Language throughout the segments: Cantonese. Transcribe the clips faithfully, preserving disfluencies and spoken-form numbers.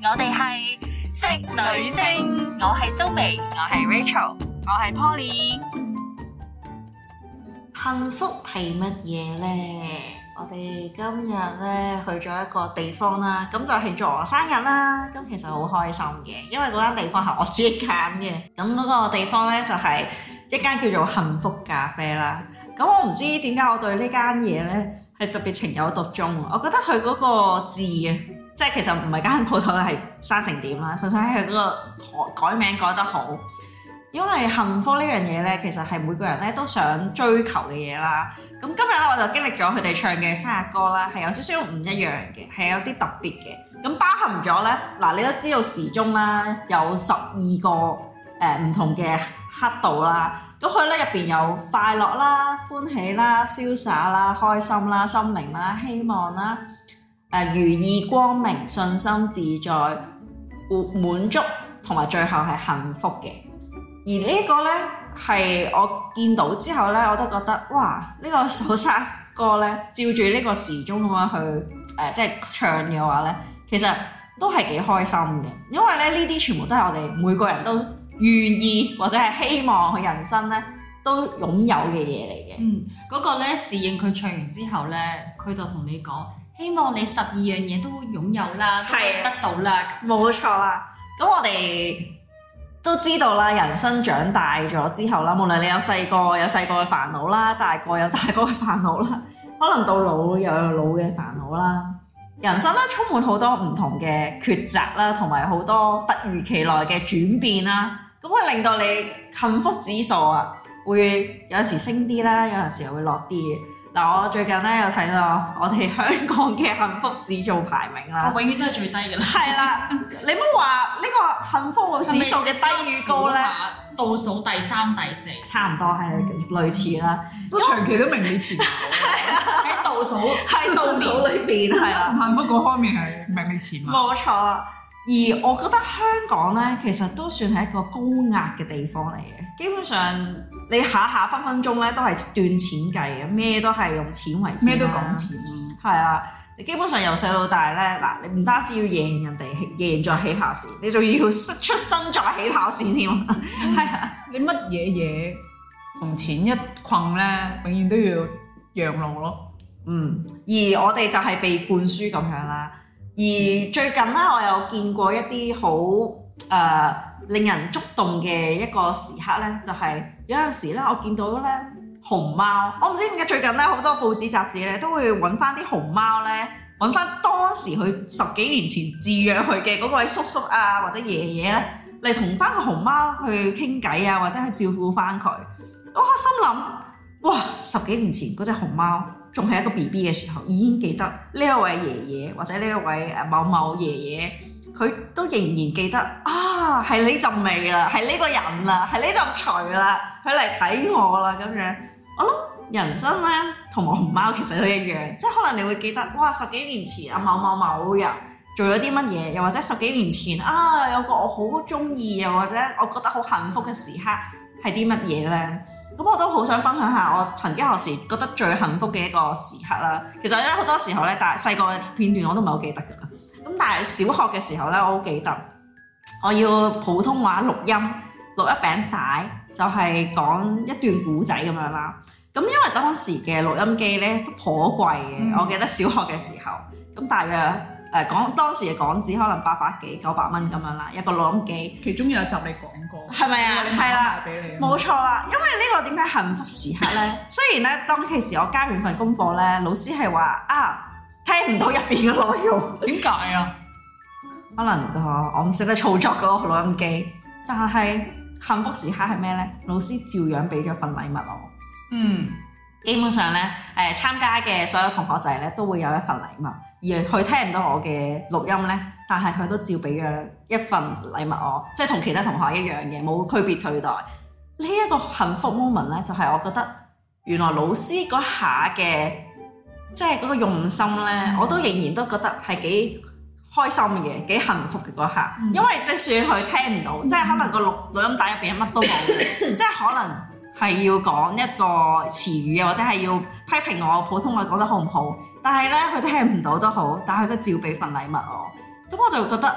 我哋係職女聲，我係蘇眉，我係 Rachel， 我係 Poly。 幸福係乜嘢呢？我哋今日咧去咗一個地方啦，咁就慶祝我生日啦。咁其實好開心嘅，因為嗰間地方係我自己揀嘅。咁嗰個地方咧就係一間叫做幸福咖啡啦。咁我唔知點解我對呢間嘢咧係特別情有獨鍾。我覺得佢嗰個字啊，即係其實唔係間鋪頭係生成點啦，純粹係佢嗰個改名改得好。因為幸福呢樣嘢咧，其實係每個人咧都想追求嘅嘢啦。咁今日咧我就經歷咗佢哋唱嘅生日歌啦，係有少少唔一樣嘅，係有啲特別嘅。咁包含咗咧，嗱你都知道時鐘啦，有十二個誒唔、呃、同嘅刻度啦。咁佢咧入邊有快樂啦、歡喜啦、瀟灑啦、開心啦、心靈啦、希望啦、誒、呃、如意、光明、信心、自在、滿足，同埋最後係幸福嘅。而呢一個咧係我見到之後咧，我都覺得哇！呢、這個首生歌咧，照住呢個時鐘咁樣去誒、呃，即係唱嘅話咧，其實都係幾開心嘅。因為咧呢啲全部都係我哋每個人都願意或者係希望佢人生咧都擁有嘅嘢嚟嘅。 嗯，嗰、那個咧侍應佢唱完之後咧，佢就同你講，希望你十二樣嘢都擁有啦，都可以得到啦。 冇錯啦。咁我哋都知道啦，人生長大咗之後啦，無論你有細個有細個嘅煩惱啦，大個有大個嘅煩惱啦，可能到老又有老嘅煩惱啦。人生咧充滿好多唔同嘅抉擇啦，同埋好多突如其來嘅轉變啦，咁會令到你幸福指數啊，會有時升啲啦，有陣時又會落啲嘅。嗱，我最近咧有睇到我哋香港嘅幸福指數排名啦， 我永遠都係最低嘅啦。 係啦，你唔好話呢個幸福指數嘅低與高咧， 倒數第三、第四， 差唔多係類似啦， 都長期都名列前茅。 喺倒數喺倒數裏邊係啦， 幸福嗰方面係名列前茅。 冇錯啦。而我覺得香港咧，其實都算係一個高壓嘅地方嚟嘅。基本上你下下分分鐘咧都係斷錢計嘅，咩都係用錢為先， 咩都講錢。 係啊，你基本上由細到大咧，嗱你唔單止要贏人哋，贏在起跑線，你仲要出生在起跑線添。係啊， 你乜嘢嘢同錢一困咧，永遠都要讓路咯。 嗯，而我哋就係被灌輸咁樣啦。而最近咧，我有見過一啲好誒令人觸動嘅一個時刻咧，就係、是、有陣時咧，我見到咧熊貓，我唔知點解最近咧好多報紙雜誌咧都會揾翻啲熊貓咧，揾翻當時佢十幾年前飼養佢嘅嗰位叔叔啊或者爺爺咧嚟同翻個熊貓去傾偈啊，或者去照顧翻佢。我心諗，哇！十幾年前嗰隻熊貓仲係一個 B B 嘅時候，已經記得呢一位爺爺或者呢一位誒某某爺爺，佢都仍然記得啊，係呢陣味啦，係呢個人啦，係呢陣除啦，佢嚟睇我啦咁樣。我諗人生咧同埋熊貓其實都一樣，即係可能你會記得，哇！十幾年前啊某某某人做咗啲乜嘢，又或者十幾年前啊有個我好中意，又或者我覺得好幸福嘅時刻係啲乜嘢咧？咁我都好想分享下我曾經何時覺得最幸福嘅一個時刻啦。其實咧好多時候咧，但係細個嘅片段我都唔係好記得㗎啦。咁但係小學嘅時候咧，我好記得我要普通話錄音錄一餅帶，就係、是、講一段古仔咁樣啦。咁因為當時嘅錄音機咧都頗貴嘅，嗯、我記得小學嘅時候，咁大約。誒講當時嘅港紙可能八百幾九百蚊咁樣啦，一個錄音機。 其中有一集你講過， 係咪啊？係啦，冇錯啦。因為呢個點解幸福時刻咧？雖然咧當其時我交完份功課咧，老師係話啊聽唔到入邊嘅內容， 點解啊？ 可能個我唔識得操作嗰個錄音機，但係幸福時刻係咩咧？老師照樣俾咗份禮物我。 嗯， 基本上咧誒、呃、參加嘅所有同學仔咧都會有一份禮物。而佢聽唔到我嘅錄音咧，但係佢都照俾咗一份禮物我，即係同其他同學一樣嘅，冇區別對待。呢、這、一個幸福 moment 咧，就係、是、我覺得原來老師嗰下嘅即係嗰個用心咧，嗯、我都仍然都覺得係幾開心嘅，幾幸福嘅嗰下。嗯、因為即使佢聽唔到，嗯、即係可能個錄錄音帶入邊乜都冇，即係可能係要講一個詞語啊，或者係要批評我普通話講得好唔好。但係咧，佢聽唔到都好，但係佢都照俾份禮物我，咁我就覺得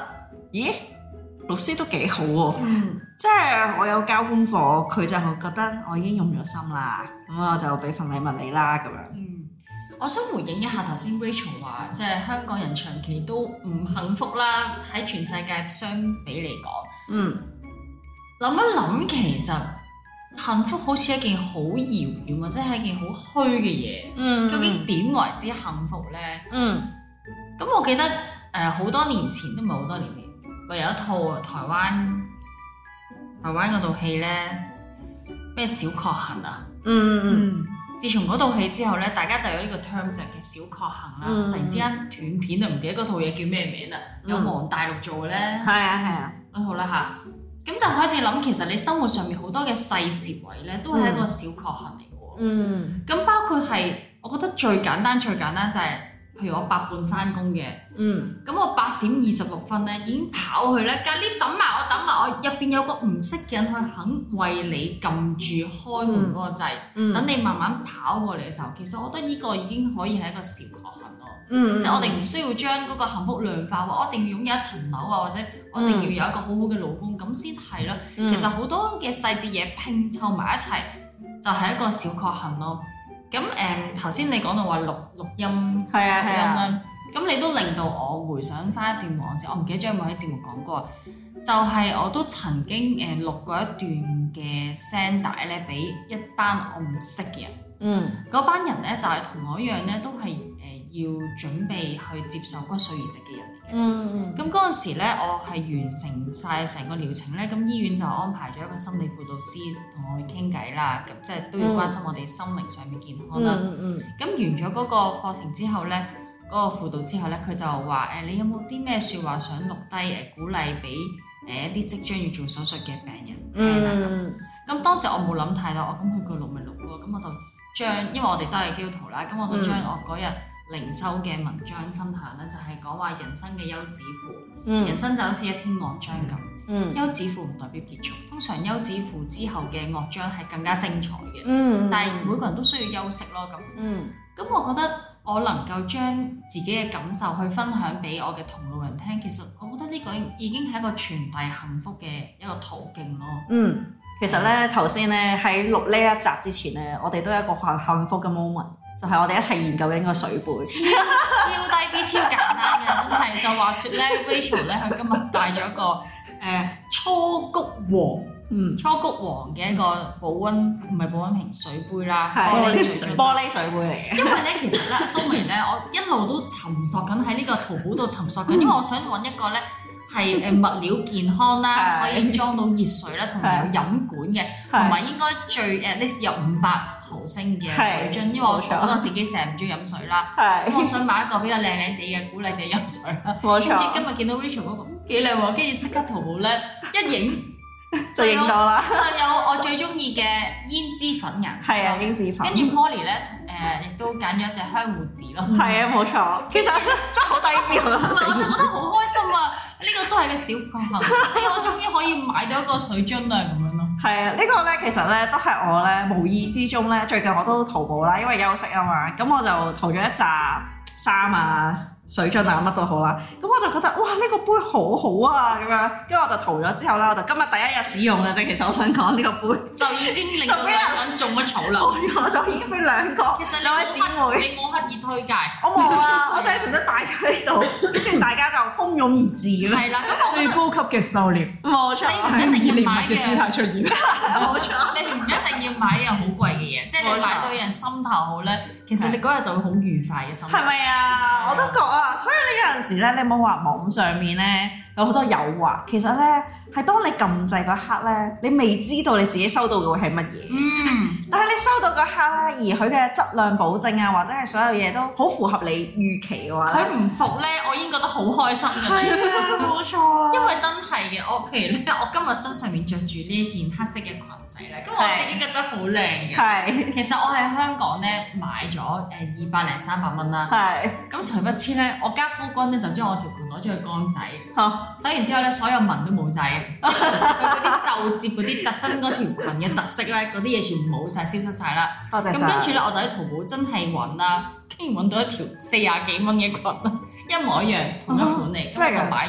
咦，老師都幾好喎、啊， 嗯， 即係我有交功課，佢就覺得我已經用咗心啦，咁我就俾份禮物你啦咁樣。 嗯，我想回應一下頭先 Rachel 話，即係香港人長期都唔幸福啦，喺全世界相比嚟講， 嗯， 諗一諗其實幸福好似一件好遙遠或者係一件好虛嘅嘢， 嗯， 究竟點為之幸福咧？ 嗯， 咁我記得誒好、呃、多年前都唔係好多年前，我有一套台灣台灣嗰套戲咧，咩小確幸啊？ 嗯嗯，自從嗰套戲之後咧，大家就有呢個 term 就係小確幸啦。 嗯、 突然之間斷片啊，唔記得嗰套嘢叫咩名啦，嗯、有黃大陸做嘅咧， 係啊係啊， 嗰套啦嚇。咁就開始諗，其實你生活上面好多嘅細節位咧，都係一個小確幸嚟嘅喎。嗯。咁包括係，我覺得最簡單最簡單就係、是，譬如我八半翻工嘅。嗯。咁我八點二十六分咧，已經跑去咧，隔籬等埋我，等埋我，入邊有個唔識嘅人，佢肯為你撳住開門嗰個掣，嗯、等你慢慢跑過嚟嘅時候，其實我覺得呢個已經可以係一個小確幸咯。嗯。即係我哋唔需要將嗰個幸福量化，話我一定要擁有一層樓啊，或者我一定要有一個好好嘅老公，咁先係咯。嗯、其實好多嘅細節嘢拼湊埋一齊，就係、是、一個小確幸咯。咁誒頭先你講到話錄錄音， 係啊係啊， 咁你都令到我回想翻一段往事。我唔記得咗有冇喺節目講過，就係、是、我都曾經誒錄過一段嘅聲帶咧，俾一班我唔識嘅人。嗯，嗰班人咧就係、是、同我一樣咧，都係誒、呃、要準備去接受骨髓移植嘅人嚟嘅。嗯，咁嗰陣時咧，我係完成晒成個療程咧，咁醫院就安排咗一個心理輔導師同我去傾偈啦。咁即係都要關心我哋心靈上面健康啦。嗯嗯。咁、嗯、完咗嗰個課程之後咧，嗰、那個輔導之後咧，佢就話誒、呃，你有冇啲咩説話想錄低誒鼓勵俾誒一啲即將要做手術嘅病人聽啊？咁咁、嗯、當時我冇諗太多，我咁佢個錄咪錄咯，咁我就將，因為我哋都係基督徒啦，咁我就將我嗰日靈修嘅文章分享咧，就係講話人生嘅休止符，嗯、人生就好似一篇樂章咁，嗯、休止符唔代表結束，通常休止符之後嘅樂章係更加精彩嘅，嗯、但係每個人都需要休息咯，咁，咁、嗯、我覺得我能夠將自己嘅感受去分享俾我嘅同路人聽，其實我覺得呢個已經係一個傳遞幸福嘅一個途徑咯。嗯。 其實咧，頭先咧喺錄呢一集之前咧，我哋都有一個幸幸福嘅 moment，就係我哋一齊研究緊個水杯， 超低 B 超簡單嘅，真係就話説咧 ，Rachel 咧佢今日帶咗一個誒、呃、初谷黃，嗯，初谷黃嘅一個保溫唔係保溫瓶水杯啦，玻璃水玻璃水杯嚟嘅。 因為咧，其實咧，蘇眉咧，我一路都尋索緊喺呢個淘寶度尋索緊，因為我想揾一個咧。係誒物料健康啦，可以裝到熱水啦，同埋有飲管嘅，同埋應該最誒呢有五百毫升嘅水樽，因為我覺得自己成日唔中意飲水啦，咁我想買一個比較靚靚地嘅鼓勵自己飲水啦。冇錯。跟住今日見到 Rachel 嗰個幾靚喎，跟住即刻淘寶咧一影就影到啦， 就有我最中意嘅胭脂粉顏色。 係啊，胭脂粉。 跟住 Poly 咧誒亦都揀咗一隻香芋紙咯。 係啊，冇錯。其實真係好低調啊！ 我就覺得好開心啊！呢個都係個小確幸，哎我終於可以買到一個水樽啦咁樣咯。 係啊，呢、這個咧其實咧都係我咧無意之中咧，最近我都淘寶啦，因為休息啊嘛，咁我就淘咗一紮衫啊、水樽啊乜都好啦，咁我就覺得哇呢、這個杯好好啊咁樣，跟住我就淘咗之後啦，我就今日第一日使用嘅啫。其實我想講呢個杯就已經令到兩個人中咗草啦。 我就已經俾兩個， 其實兩位姊妹， 你冇刻意推介， 我冇啊，我就係純粹擺喺呢度，跟住大家就蜂擁而至嘅。 係啦，咁最高級嘅狩獵， 冇錯， 你唔一定要買嘅姿態出現， 冇錯，你唔一定要買一樣好貴嘅嘢，即係你買到一樣心頭好咧，其實你嗰日就會好愉快嘅心情。 係咪啊？我都覺啊，所以呢有陣時咧，你冇話網上面咧有好多誘惑，其實咧係當你撳掣嗰刻咧，你未知道你自己收到嘅會係乜嘢。嗯。但係你收到嗰刻咧，而佢嘅質量保證啊，或者係所有嘢都好符合你預期嘅話， 佢唔服咧，我已經覺得好開心㗎啦。 係啊，冇錯。 因為真係嘅，我譬如咧，我今日身上面着住呢一件黑色嘅裙仔咧，咁我自己覺得好靚嘅。係。其實我喺香港咧買咗誒二百零三百蚊啦。係。咁誰不知咧，我家夫君咧就將我條裙攞咗去乾洗。嚇。洗完之後咧，所有紋都冇晒。佢嗰啲皺摺嗰啲特登嗰條裙嘅特色咧，嗰啲嘢全部冇晒，消失晒啦。多謝曬。咁跟住咧，我就喺淘寶真係揾啦，竟然揾到一條四廿幾蚊嘅裙啦，一模一樣同一款嚟，咁我就買咗。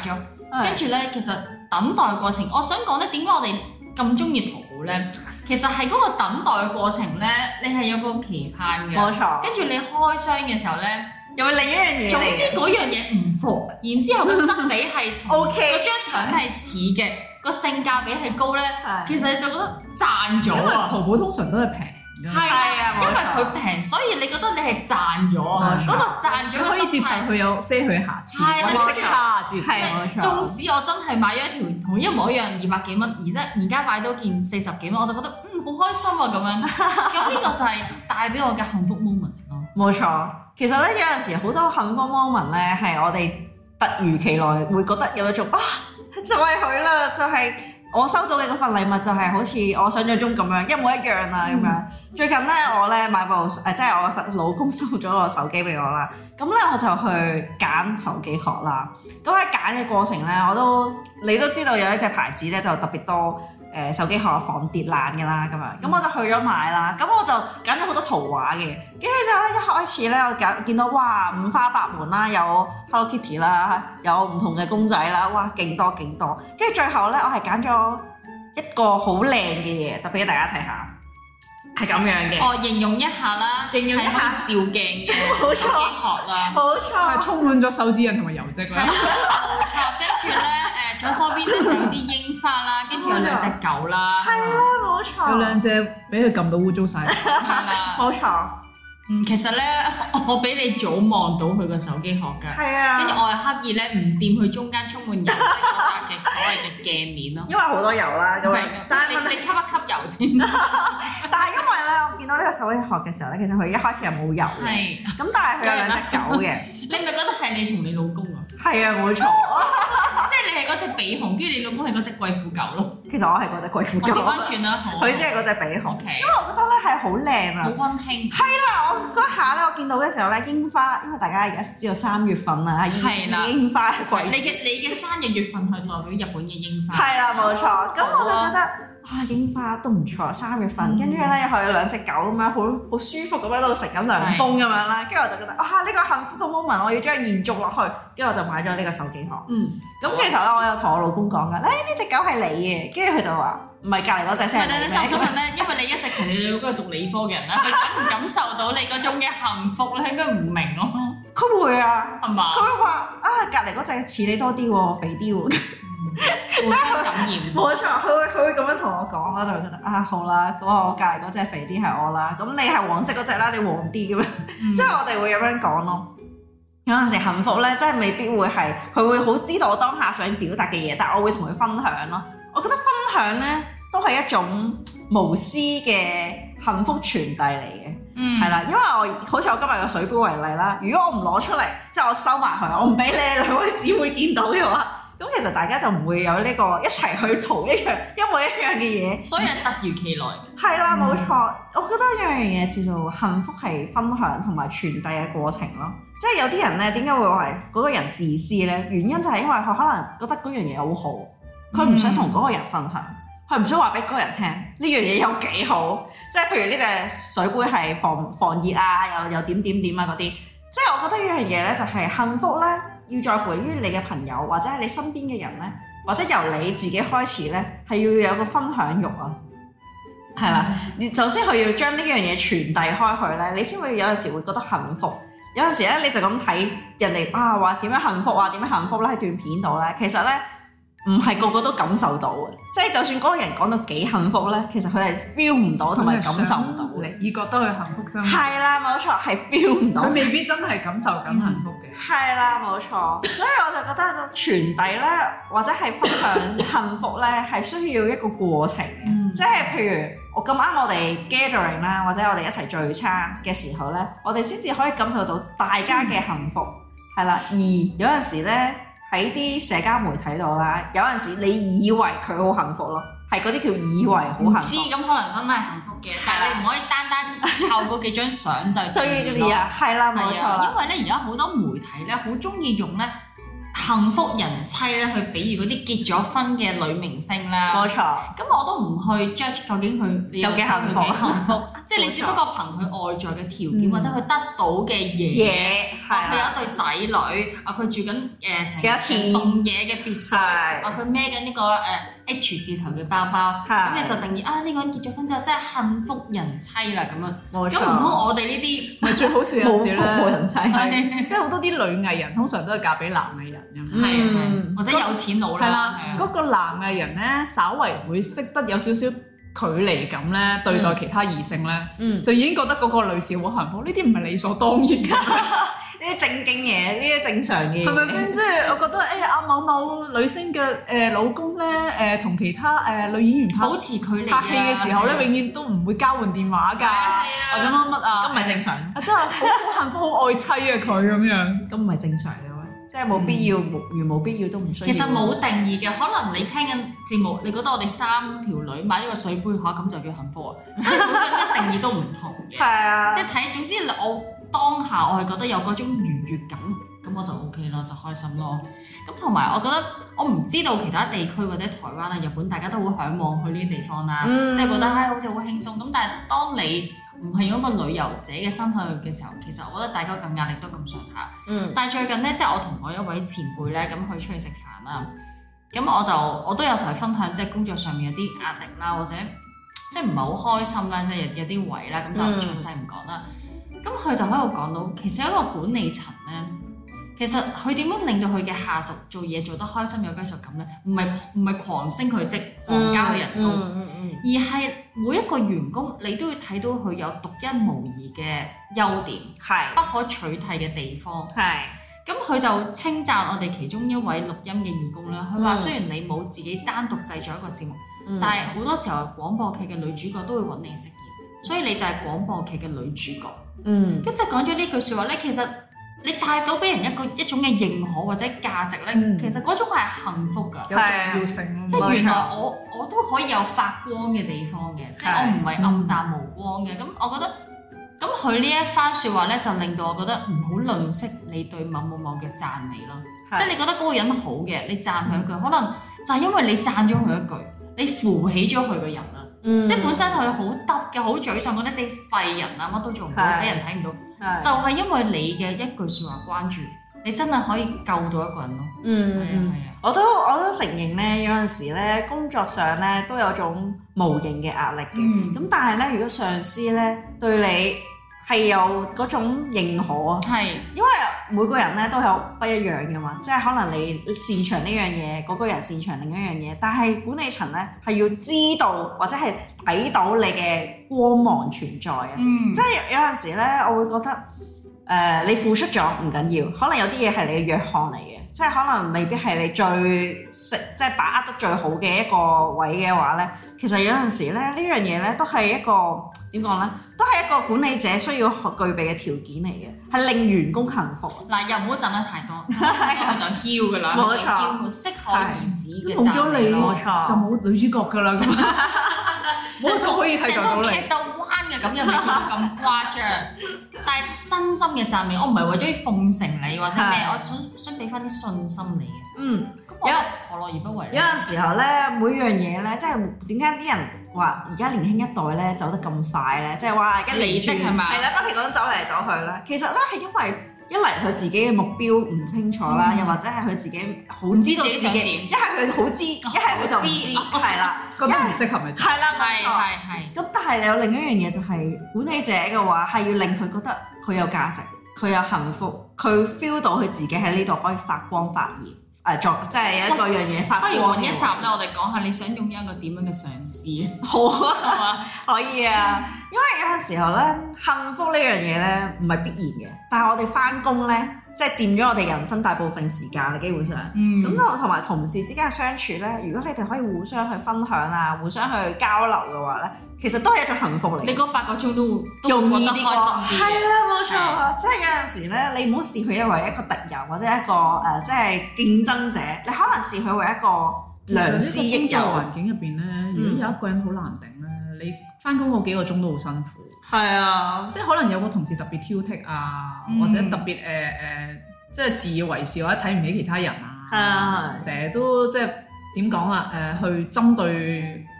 跟住咧，其實等待過程，我想講咧，點解我哋咁中意淘寶咧？其實係嗰個等待嘅過程咧，你係有個期盼嘅。 冇錯。 跟住你開箱嘅時候咧， 又會另一樣嘢嚟嘅。 總之嗰樣嘢唔服，然之後個質地係同 OK 嗰張相係似嘅，個性價比係高咧，其實你就覺得賺咗啊！ 淘寶通常都係平。 係啊，因為佢平，所以你覺得你係賺咗，嗰個賺咗個可以接受佢有些許瑕疵， 係或者色差住。 係， 縱使我真係買咗一條同一模一樣二百幾蚊，而且而家買到件四十幾蚊，我就覺得嗯好開心啊咁樣。咁呢個就係帶俾我嘅幸福 moment 咯。 冇錯，其實咧有陣時好多幸福 moment 咧係我哋突如其來會覺得有一種啊就係佢啦，就係、是。我收到嘅嗰份禮物就係好似我想象中咁樣一模一樣啊咁樣。嗯、最近咧我咧買部誒，即係我老公送咗個手機俾我啦。咁咧我就去揀手機殼啦。咁喺揀嘅過程咧，我都你都知道有一隻牌子咧就特別多誒手機殼防跌爛嘅啦咁樣。咁我就去咗買啦。咁我就揀咗好多圖畫嘅。跟住之後咧一開始咧我揀見到哇五花八門啦，有 Hello Kitty 啦，有唔同嘅公仔啦，哇勁多勁多。跟住最後咧我係揀咗一個好靚嘅嘢，特別俾大家睇下，係咁樣嘅。 哦，形容一下啦， 形容一下照鏡嘅手機殼啦， 冇錯， 係充滿咗手指印同埋油漬啦。 冇錯，跟住咧誒左手邊咧就有啲櫻花啦，跟住有兩隻狗啦， 係啦，冇錯， 有兩隻俾佢撳到污糟晒， 係啦， 冇錯。 嗯，其實咧，我比你早望到佢個手機殼㗎， 係啊， 跟住我係刻意咧唔掂佢中間充滿油漬嗰笪嘅所謂嘅鏡面咯， 因為好多油啦，咁樣。 但係你你吸一吸油先。 但係因為咧，我見到呢個手機殼嘅時候咧，其實佢一開始係冇油嘅， 係。 咁但係佢有兩隻狗嘅。 你咪覺得係你同你老公啊？ 係啊，冇錯。 即係你係嗰隻比熊，跟住你老公係嗰隻貴婦狗咯。 其實我係嗰隻貴婦狗。 調翻轉啦， 佢先係嗰隻比熊。 Okay. 因為我覺得咧係好靚啊， 好溫馨。 係啦，我嗰下咧，我見到嘅時候咧，櫻花，因為大家而家知道三月份啦，係櫻花季。 你嘅你嘅生日月份係代表日本嘅櫻花。 係啦，冇錯。咁我就覺得啊，櫻花都唔錯，三月份，跟住咧又係有兩隻狗咁樣，好好舒服咁喺度食緊涼風咁樣啦。跟住我就覺得啊，呢個幸福嘅 moment，我要將佢延續落去。跟住我就買咗呢個手機殼。嗯。咁其實咧，我有同我老公講㗎，誒呢隻狗係你嘅，跟住佢就話唔係隔離嗰隻先係你咩？ 唔係，但係我想問咧，因為你一直其實你老公係讀理科嘅人啦，佢感唔感受到你嗰種嘅幸福咧？應該唔明咯。 佢會啊， 係嘛？ 佢會話啊，隔離嗰隻似你多啲喎，肥啲喎。 互相感染。 冇錯，佢會佢會咁樣同我講，我就覺得啊好啦，咁我隔離嗰隻肥啲係我啦，咁你係黃色嗰隻啦，你黃啲咁樣，即係我哋會咁樣講咯。有陣時幸福咧，真係未必會係佢會好知道我當下想表達嘅嘢，但係我會同佢分享咯。我覺得分享咧都係一種無私嘅幸福傳遞嚟嘅，嗯，係啦，因為我好似我今日個水杯為例啦，如果我唔攞出嚟，即係我收埋佢，我唔俾你兩位姊妹見到嘅話，咁其實大家就唔會有呢個一齊去淘一樣一模一樣嘅嘢， 所以係突如其來。 係啦，冇錯，我覺得有樣嘢叫做幸福係分享同埋傳遞嘅過程咯。即係有啲人咧，點解會話嗰個人自私咧？原因就係因為佢可能覺得嗰樣嘢好好，佢唔想同嗰個人分享，佢唔想話俾嗰個人聽呢樣嘢有幾好。即係譬如呢隻水杯係防防熱啊，又又點點點啊嗰啲。即係我覺得呢樣嘢咧，就係幸福咧，要在乎於你嘅朋友或者係你身邊嘅人咧，或者由你自己開始咧，係要有個分享欲啊。係啦，你首先佢要將呢樣嘢傳遞開去咧，你先會有陣時會覺得幸福。有陣時咧，你就咁睇人哋啊話點樣幸福啊點樣幸福咧喺段片度咧，其實咧唔係個個都感受到嘅，即係就算嗰個人講到幾幸福咧，其實佢係 feel 唔到同埋感受唔到嘅， 而覺得佢幸福啫嘛。 係啦，冇錯，係 feel 唔到。 佢未必真係感受緊幸福嘅。 係啦，冇錯。所以我就覺得傳遞咧，或者係分享幸福咧，係需要一個過程嘅。嗯、即係譬如我咁啱我哋 gathering 啦，或者我哋一齊聚餐嘅時候咧，我哋先至可以感受到大家嘅幸福。係啦、嗯，而有陣時咧喺啲社交媒體度啦，有陣時你以為佢好幸福咯，係嗰啲叫以為好幸福。 知咁可能真係幸福嘅，但係你唔可以單單靠嗰幾張相就追嗰啲啊，係啦，冇錯啦。 因為咧而家好多媒體咧好中意用咧幸福人妻咧去比喻嗰啲結咗婚嘅女明星啦。 冇錯。 咁我都唔去 judge 究竟佢有幾幸福， 即係你只不過憑佢外在嘅條件、嗯、或者佢得到嘅嘢， 嘢話佢有一對仔女，話佢住緊誒成成棟嘢嘅別墅，話佢孭緊呢個誒、呃、H 字頭嘅包包，咁你就定義啊呢、呢個人結咗婚之後真係幸福人妻啦咁啊！咁唔通我哋呢啲咪最好笑有時咧， 冇人妻， 即係好多啲女藝人通常都係嫁俾男藝人咁， 係係或者有錢佬啦。 係啦，嗰個男藝人咧，稍為會識得有少少距離感咧，對待其他異性咧，嗯、就已經覺得嗰個女士好幸福。呢啲唔係理所當然嘅， 呢啲正經嘢，呢啲正常嘅， 係咪先？即係我覺得，誒阿某某女星嘅誒老公咧，誒同其他誒女演員拍保持距離拍戲嘅時候咧，永遠都唔會交換電話㗎，或者乜乜啊， 咁唔係正常。 啊真係好好幸福，好愛妻啊佢咁樣， 咁唔係正常嘅。即係冇必要，無如冇必要都唔需要。 其實冇定義嘅，可能你聽緊節目，你覺得我哋三條女買咗個水杯嚇，咁就叫幸福啊！所以每個人嘅定義都唔同嘅。 係啊， 即係睇，總之我當下我係覺得有嗰種愉悅感，咁我就 O K 咯，就開心咯。咁同埋我覺得我唔知道其他地區或者台灣啊、日本，大家都好嚮往去呢啲地方啦，嗯、即係覺得唉好似好輕鬆。咁但係當你唔係用一個旅遊者嘅身份去嘅時候，其實我覺得大家嘅壓力都咁上下。嗯。但係最近咧，即係我同我一位前輩咧，咁去出去食飯啦。咁我就我都有同佢分享，即係工作上面有啲壓力啦，或者即係唔係好開心啦，即係有有啲位啦，咁就詳細唔講啦。咁佢、嗯、就喺度講到，其實一個管理層咧，其實佢點樣令到佢嘅下屬做嘢做得開心有歸屬感咧？唔係唔係狂升佢職、狂加佢人工，嗯嗯嗯、而係每一個員工你都會睇到佢有獨一無二嘅優點，係是不可取替嘅地方。係咁佢就稱讚我哋其中一位錄音嘅義工啦。佢話、嗯、雖然你冇自己單獨製作一個節目，嗯、但係好多時候廣播劇嘅女主角都會揾你飾演，所以你就係廣播劇嘅女主角。嗯，咁即係講咗呢句説話咧，其實你帶到俾人一個一種嘅認可或者價值咧，嗯、其實嗰種係幸福㗎， 有重要性。 即係原來我我都可以有發光嘅地方嘅，即係我唔係暗淡無光嘅。咁、嗯、我覺得，咁佢呢一番説話咧，就令到我覺得唔好吝嗇你對某某某嘅讚美咯。即係是你覺得嗰個人好嘅，你讚佢一句，嗯、可能就係因為你讚咗佢一句，你扶起咗佢個人啦。嗯、即係本身佢好得嘅，好沮喪，覺得自己廢人啊，乜都做唔到，俾人睇唔到，是就係因為你嘅一句説話關注，你真係可以救到一個人咯。嗯，係啊，係啊， 我都我都承認咧，有陣時咧工作上咧都有種無形嘅壓力嘅。咁、嗯、但係咧，如果上司咧對你係有嗰種認可啊，係是，因為每個人咧都有不一樣嘅嘛，即係可能你擅長呢樣嘢，嗰、嗰個人擅長另一樣嘢，但係管理層咧係要知道或者係睇到你嘅光芒存在啊，嗯、即係有陣時咧，我會覺得誒、呃、你付出咗唔緊要，可能有啲嘢係你嘅弱項嚟嘅，即係可能未必係你最識即係把握得最好嘅一個位嘅話咧，其實有陣時咧呢樣嘢咧都係一個點講咧？都係一個管理者需要具備嘅條件嚟嘅，係令員工幸福。 嗱，又唔好讚得太多，佢就囂噶啦，冇錯，叫適可而止嘅讚美咯， 就冇女主角噶啦咁。冇都可以睇到你。 成套劇就彎嘅咁，又未見咁誇張。但係真心嘅讚美，我唔係為咗要奉承你或者咩，我想想俾翻啲信心你嘅。嗯，咁我何樂而不為？ 有陣時候咧，每樣嘢咧，即係點解啲人話而家年輕一代咧走得咁快咧？即係話一離職係嘛？係啦，不停咁走嚟走去啦。其實咧係因為一嚟佢自己嘅目標唔清楚啦，又或者係佢自己好知道自己，一係佢好知，一係佢就唔知，係啦， 覺得唔適合咪就係啦， 係係係。 咁但係你有另一樣嘢就係管理者嘅話係要令佢覺得佢有價值，佢有幸福，佢 feel 到佢自己喺呢度可以發光發熱。誒作即係一個樣嘢發光。 不如換一集咧，我哋講下你想擁有一個點樣嘅上司？ 好啊，可以啊。因為有陣時候咧，幸福呢樣嘢咧唔係必然嘅，但係我哋翻工咧，即係佔咗我哋人生大部分時間啦，基本上。嗯。咁同同埋同事之間嘅相處咧，如果你哋可以互相去分享啊，互相去交流嘅話咧，其實都係一種幸福嚟。 你嗰八個鐘都都會覺得開心啲。 係啦，冇錯。即係有陣時咧，你唔好視佢為一個敵人或者一個誒，即係競爭者。你可能視佢為一個良師益友。 環境入邊咧，如果有一個人好難頂咧，你翻工嗰幾個鐘都好辛苦。 係啊， 即係可能有個同事特別挑剔啊，或者特別誒誒，即係自以為是或者睇唔起其他人啊。係啊，成日都即係點講啊？誒，去針對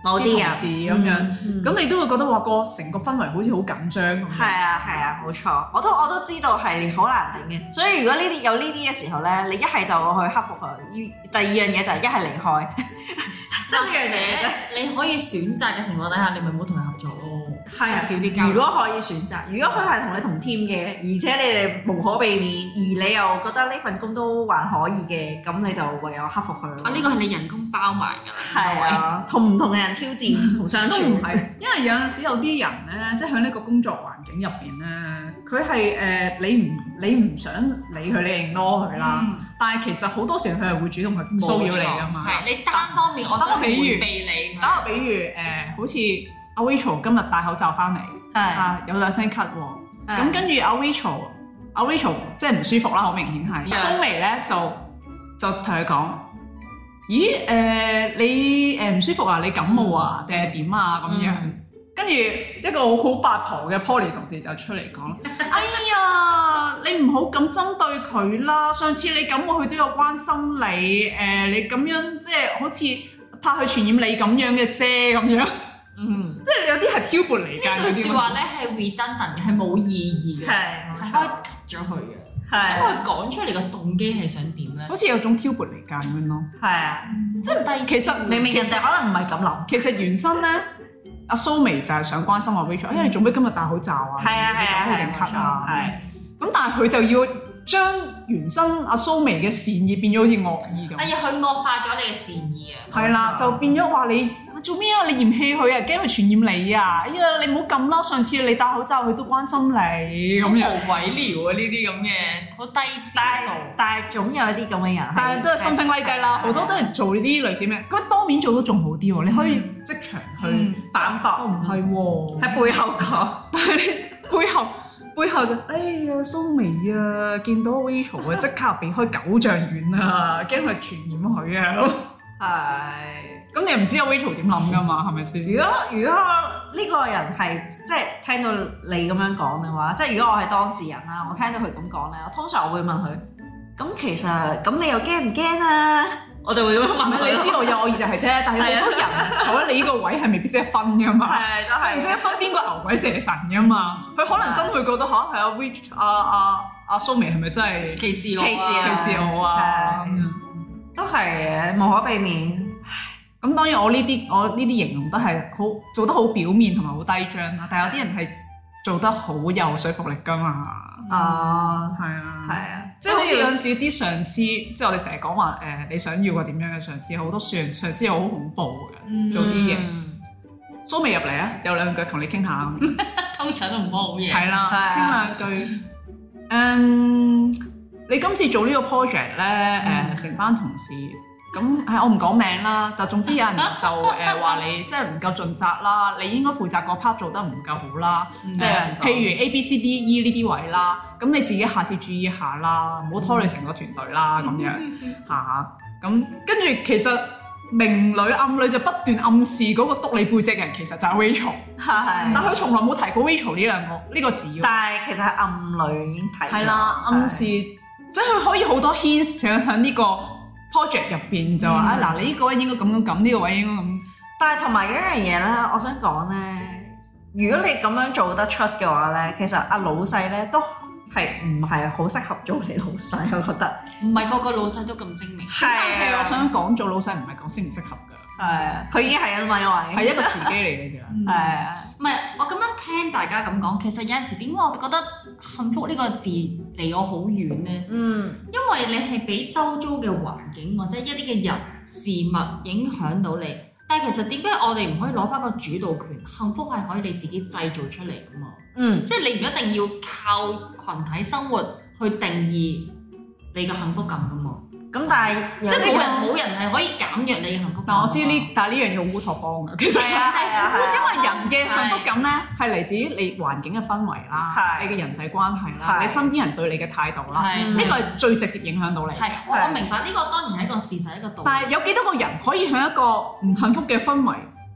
某啲人事咁樣，咁你都會覺得話個成個氛圍好似好緊張咁。 係啊係啊，冇錯，我都我都知道係好難頂嘅。所以如果呢啲有呢啲嘅時候咧，你一係就去克服佢，第二樣嘢就係一係離開。 或者你可以選擇嘅情況底下，你咪唔好同佢合作咯。 係啊， 少啲交流。 如果可以選擇，如果佢係同你同 team 嘅，而且你哋無可避免，而你又覺得呢份工都還可以嘅，咁你就唯有克服佢咯。 啊，呢個係你人工包埋㗎啦。 係啊，同唔同嘅人挑戰同相處。 都唔係，因為有陣時有啲人咧，即係喺呢個工作環境入邊咧，佢係誒你唔你唔想理佢，你 ignore 佢啦。嗯、但係其實好多時候佢係會主動去騷擾你㗎嘛。係你單方面，我想迴避你。打個比喻誒、呃，好似阿 Rachel 今日戴口罩翻嚟， 係啊有兩聲咳喎，咁跟住阿 Rachel 阿 Rachel 即係唔舒服啦，好明顯係。蘇眉咧就就同佢講：咦誒、呃、你誒唔舒服啊？你感冒啊？定係點啊？咁樣。跟住、嗯、一個好八婆嘅 Poly 同事就出嚟講：哎呀，你唔好咁針對佢啦！上次你感冒佢都有關心你，誒、呃、你咁樣即係好似怕佢傳染你咁樣嘅啫，咁樣。嗯，即係有啲係挑撥離間。呢句説話咧係 redundant 嘅，係冇意義嘅，係可以 cut 咗佢嘅。係咁佢講出嚟嘅動機係想點咧？好似有種挑撥離間咁樣咯。係啊，即係其實明明人哋可能唔係咁諗。其實原身咧，阿蘇眉就係想關心阿 Rachel，因為你做咩今日戴口罩啊？係啊係啊，定咳啊？係。咁但係佢就要將原身阿蘇眉嘅善意變咗好似惡意咁。哎呀，佢惡化咗你嘅善意啊！係啦，就變咗話你做咩啊？你嫌棄佢啊？驚佢傳染你啊？哎呀，你唔好咁啦！上次你戴口罩，佢都關心你咁樣。無鬼聊啊！呢啲咁嘅好低質素。但係總有一啲咁嘅人，但係都係心平氣和啦。好多都係做呢啲類似咩？咁當面做都仲好啲喎，你可以即場去反駁。唔係喎，喺背後講，但係你背後。背後就哎呀蘇眉啊，見到 Rachel 啊，即刻避開九丈遠啊，驚佢傳染佢啊。係，咁你又唔知阿 Rachel 點諗噶嘛？係咪先？如果如果呢個人係即係聽到你咁樣講嘅話，即係如果我係當事人啦，我聽到佢咁講咧，我通常我會問佢：咁其實咁你又驚唔驚啊？我就會咁樣問佢。你知道有我意就係啫，但係好多人坐喺你呢個位係未必識得分噶嘛。係都係唔識得分邊個牛鬼蛇神噶嘛？佢可能真會覺得吓係阿 Rich 阿阿阿蘇眉係咪真係歧視我啊？歧視我啊？都係嘅，無可避免。咁當然我呢啲我呢啲形容都係好做得好表面同埋好低張啦，但係有啲人係做得好有說服力噶嘛。哦，係啊，係啊，即係好似有陣時啲上司，即係我哋成日講話誒，你想要個點樣嘅上司？好多上上司係好恐怖嘅，做啲嘢。蘇眉入嚟啊，有兩句同你傾下。通常都唔講好嘢。係啦，傾兩句。嗯，你今次做呢個 project 咧，誒，成班同事。咁係我唔講名啦，但總之有人就誒話你即係唔夠盡責啦，你應該負責個 part 做得唔夠好啦，即係譬如 A、B、C、D、E 呢啲位啦，咁你自己下次注意下啦，唔好拖累成個團隊啦咁樣嚇。咁跟住其實明裏暗裏就不斷暗示嗰個督你背脊嘅人其實就係 Rachel，係，但佢從來冇提過 Rachel 呢兩個呢個字。但係其實係暗裏已經提咗。係啦，暗示即係佢可以好多 hints 喺喺呢個 project 入邊就話啊嗱，你呢個位應該咁咁咁，呢個位應該咁。但係同埋有一樣嘢咧，我想講咧，如果你咁樣做得出嘅話咧，其實阿老細咧都係唔係好適合做你老細，我覺得。唔係個個老細都咁精明。係啊，我想講做老細唔係講適唔適合㗎。係啊，佢已經係啊嘛，因為係一個時機嚟嘅啫。係啊，唔係我咁樣聽大家咁講，其實有陣時點解我覺得幸福呢個字離我好遠咧？嗯，因為你係俾周遭嘅環境或者一啲嘅人事物影響到你，但係其實點解我哋唔可以攞翻個主導權？幸福係可以你自己製造出嚟㗎嘛？嗯，即係你唔一定要靠群體生活去定義你嘅幸福感㗎嘛？咁但係即係冇人冇人係可以減弱你嘅幸福感。但我知呢，但係呢樣嘢好烏托邦㗎，其實係啊係啊，因為人嘅幸福感咧係嚟自於你環境嘅氛圍啦，你嘅人際關係啦，你身邊人對你嘅態度啦，呢個係最直接影響到你。係，我我明白呢個當然係一個事實，一個道理。但係有幾多個人可以喺一個唔幸福嘅氛圍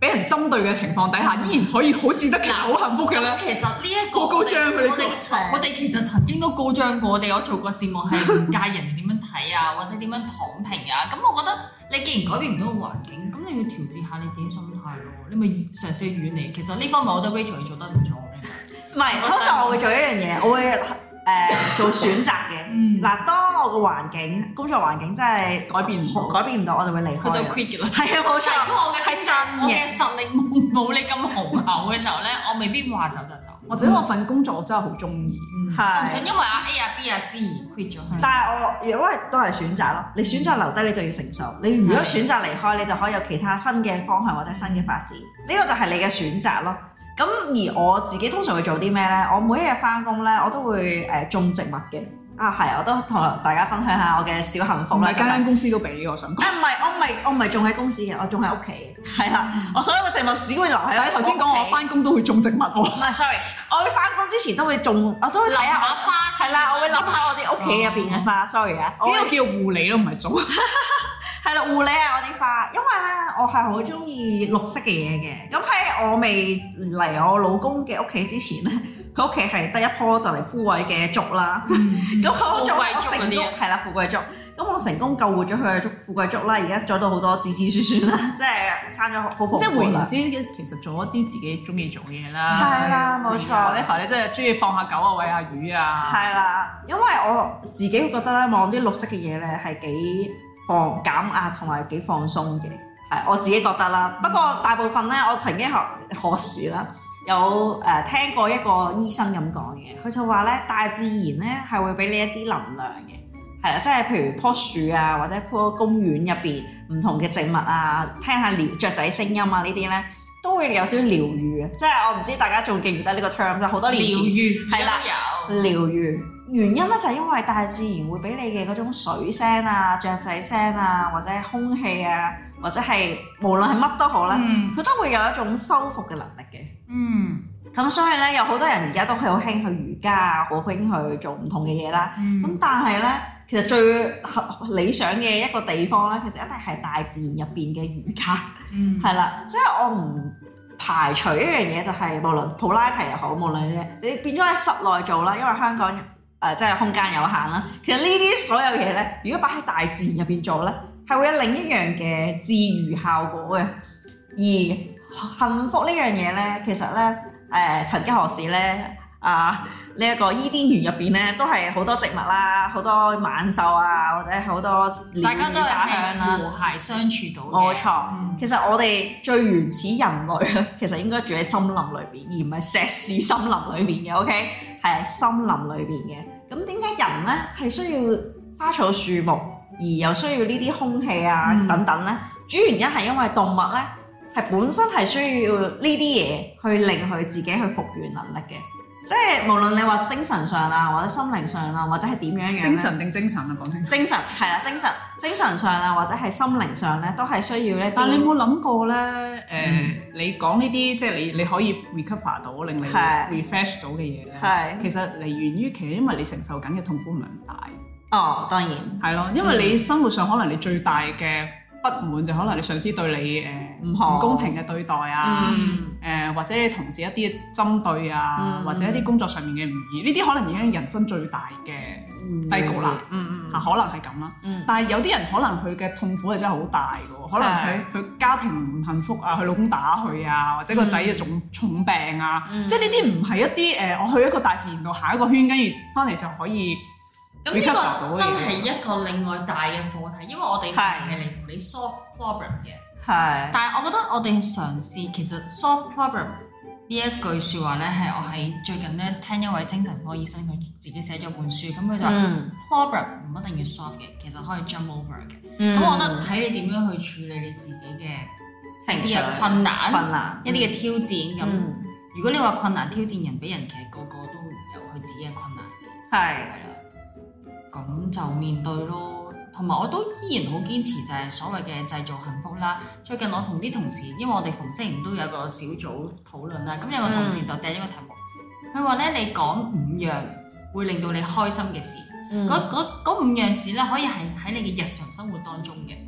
俾人針對嘅情況底下，依然可以好自得其樂、好幸福嘅咧？ 咁其實呢一個高高張嘅呢個我哋我哋其實曾經都高張過，我哋有做過節目係唔介意人哋點樣睇啊，或者點樣躺平啊。咁我覺得你既然改變唔到個環境，咁你要調節下你自己心態咯。你咪嘗試遠離。其實呢方面我覺得 Rachel 你做得唔錯嘅。 唔係，通常我會做一樣嘢，我會誒、呃、做選擇嘅。嗱、嗯，當我個環境、工作環境真係改變唔到， 改變唔到，我就會離開。 佢就 quit 嘅啦。係啊，冇錯。 如果我嘅係真我嘅實力冇冇你咁雄厚嘅時候咧，我未必話走就走。 或者我份工作我真係好中意， 係唔想因為阿 A 啊 B 啊 C 而 quit 咗。 但係我如果係都係選擇咯，你選擇留低你就要承受，你如果選擇離開，你就可以有其他新嘅方向或者新嘅發展。呢個就係你嘅選擇咯。咁而我自己通常會做啲咩咧？我每一日翻工咧，我都會誒種植物嘅。啊係，我都同大家分享下我嘅小幸福啦。 間間公司都俾我想講。 啊唔係，我唔係我唔係種喺公司嘅，我種喺屋企嘅。係啦，我所有嘅植物只會留喺你頭先講我翻工都會種植物喎。 唔係 sorry，我會翻工之前都會種，我都會睇下花。 係啦，我會諗下我啲屋企入邊嘅花。sorry 啊， 呢個叫護理咯，唔係種。 係啦，護理啊我啲花，因為咧我係好中意綠色嘅嘢嘅。咁喺我未嚟我老公嘅屋企之前咧，佢屋企係得一棵就嚟枯萎嘅竹啦。咁我種我成功係啦，富貴竹。咁我成功救活咗佢嘅竹富貴竹啦，而家做到好多子子孫孫啦，即係生咗好豐富。 即係換言之，其實做一啲自己中意做嘅嘢啦。 係啦，冇錯。 Eva 你真係中意放下狗啊，餵下魚啊。 係啦，因為我自己會覺得咧，望啲綠色嘅嘢咧係幾放減壓同埋幾放鬆嘅，係我自己覺得啦。不過大部分咧，我曾經學學時啦，有誒、呃、聽過一個醫生咁講嘅，佢就話咧，大自然咧係會俾你一啲能量嘅，係啦，即係譬如棵樹啊，或者棵公園入邊唔同嘅植物啊，聽下鳥雀仔聲音啊呢啲咧，都會有少少療愈嘅。即係我唔知大家仲記唔記得呢個 term， 就好多年前療愈係啦，療愈。原因咧就係因為大自然會俾你嘅嗰種水聲啊、雀仔聲啊，或者空氣啊，或者係無論係乜都好啦，佢、嗯、都會有一種修復嘅能力嘅。嗯，咁所以咧有好多人而家都係好興去瑜伽啊，好興去做唔同嘅嘢啦。咁、嗯、但係咧，其實最理想嘅一個地方咧，其實一定係大自然入邊嘅瑜伽。嗯，係啦，即係我唔排除一樣嘢，就係無論普拉提又好，無論你你變咗喺室內做啦，因為香港。誒、呃，即係空間有限啦。其實呢啲所有嘢咧，如果擺喺大自然入邊做咧，係會有另一樣嘅治癒效果嘅。而幸福呢樣嘢咧，其實咧，誒、呃，曾幾何時咧，啊，呢、這、一個伊甸園入邊咧，都係好多植物啦，好多猛獸啊，或者好多大家都係和諧相處到嘅。 冇錯，嗯、其實我哋最原始人類咧，其實應該住喺森林裏邊，而唔係石屎森林裏邊嘅。OK，係森林裏邊嘅。咁點解人咧係需要花草樹木，而又需要呢啲空氣啊、嗯、等等咧？主要原因係因為動物咧係本身係需要呢啲嘢去令佢自己去復原能力嘅。即係無論你話精神上啊，或者心靈上啊，或者係點樣樣， 精神定精神啊？講清楚。精神係啦，精神精神上啊，或者係心靈上咧，都係需要咧。 但係你有冇諗過咧？誒、呃，嗯、你講呢啲即係你你可以 recover 到，令你 refresh 到嘅嘢咧。係的。其實嚟源於其實因為你承受緊嘅痛苦唔係咁大。 哦，當然係咯，因為你生活上可能你最大嘅不滿就可能你上司對你誒唔好唔公平嘅對待啊，誒、嗯呃、或者你同事一啲針對啊，嗯、或者一啲工作上面嘅唔義，呢啲可能已經係人生最大嘅低谷啦。嗯嗯，嚇、嗯、可能係咁啦。嗯、但係有啲人可能佢嘅痛苦係真係好大嘅，可能佢佢家庭唔幸福啊，佢老公打佢啊，或者個仔又重重病啊，嗯、即係呢啲唔係一啲誒、呃，我去一個大自然度行一個圈，跟住翻嚟就可以。 咁呢個真係一個另外大嘅課題，因為我哋係嚟同你 solve problem 嘅。係。但係我覺得我哋嘗試其實 solve problem 呢一句説話咧，係我喺最近咧聽一位精神科醫生佢自己寫咗本書，咁佢就話、嗯、problem 唔一定要 solve 嘅，其實可以 jump over 嘅。咁、嗯、我覺得睇你點樣去處理你自己嘅一啲嘅困難、困難一啲嘅挑戰。咁、嗯、如果你話困難挑戰人俾人，其實個個都有佢自己嘅困難。係。係啦。咁就面對咯，同埋我都依然好堅持就係所謂嘅製造幸福啦。最近我同啲同事，因為我哋逢星期五都有個小組討論啦，咁有個同事就掟咗個題目，佢話咧你講五樣會令到你開心嘅事，嗰、嗯、五樣事咧可以係喺你嘅日常生活當中嘅，嗯、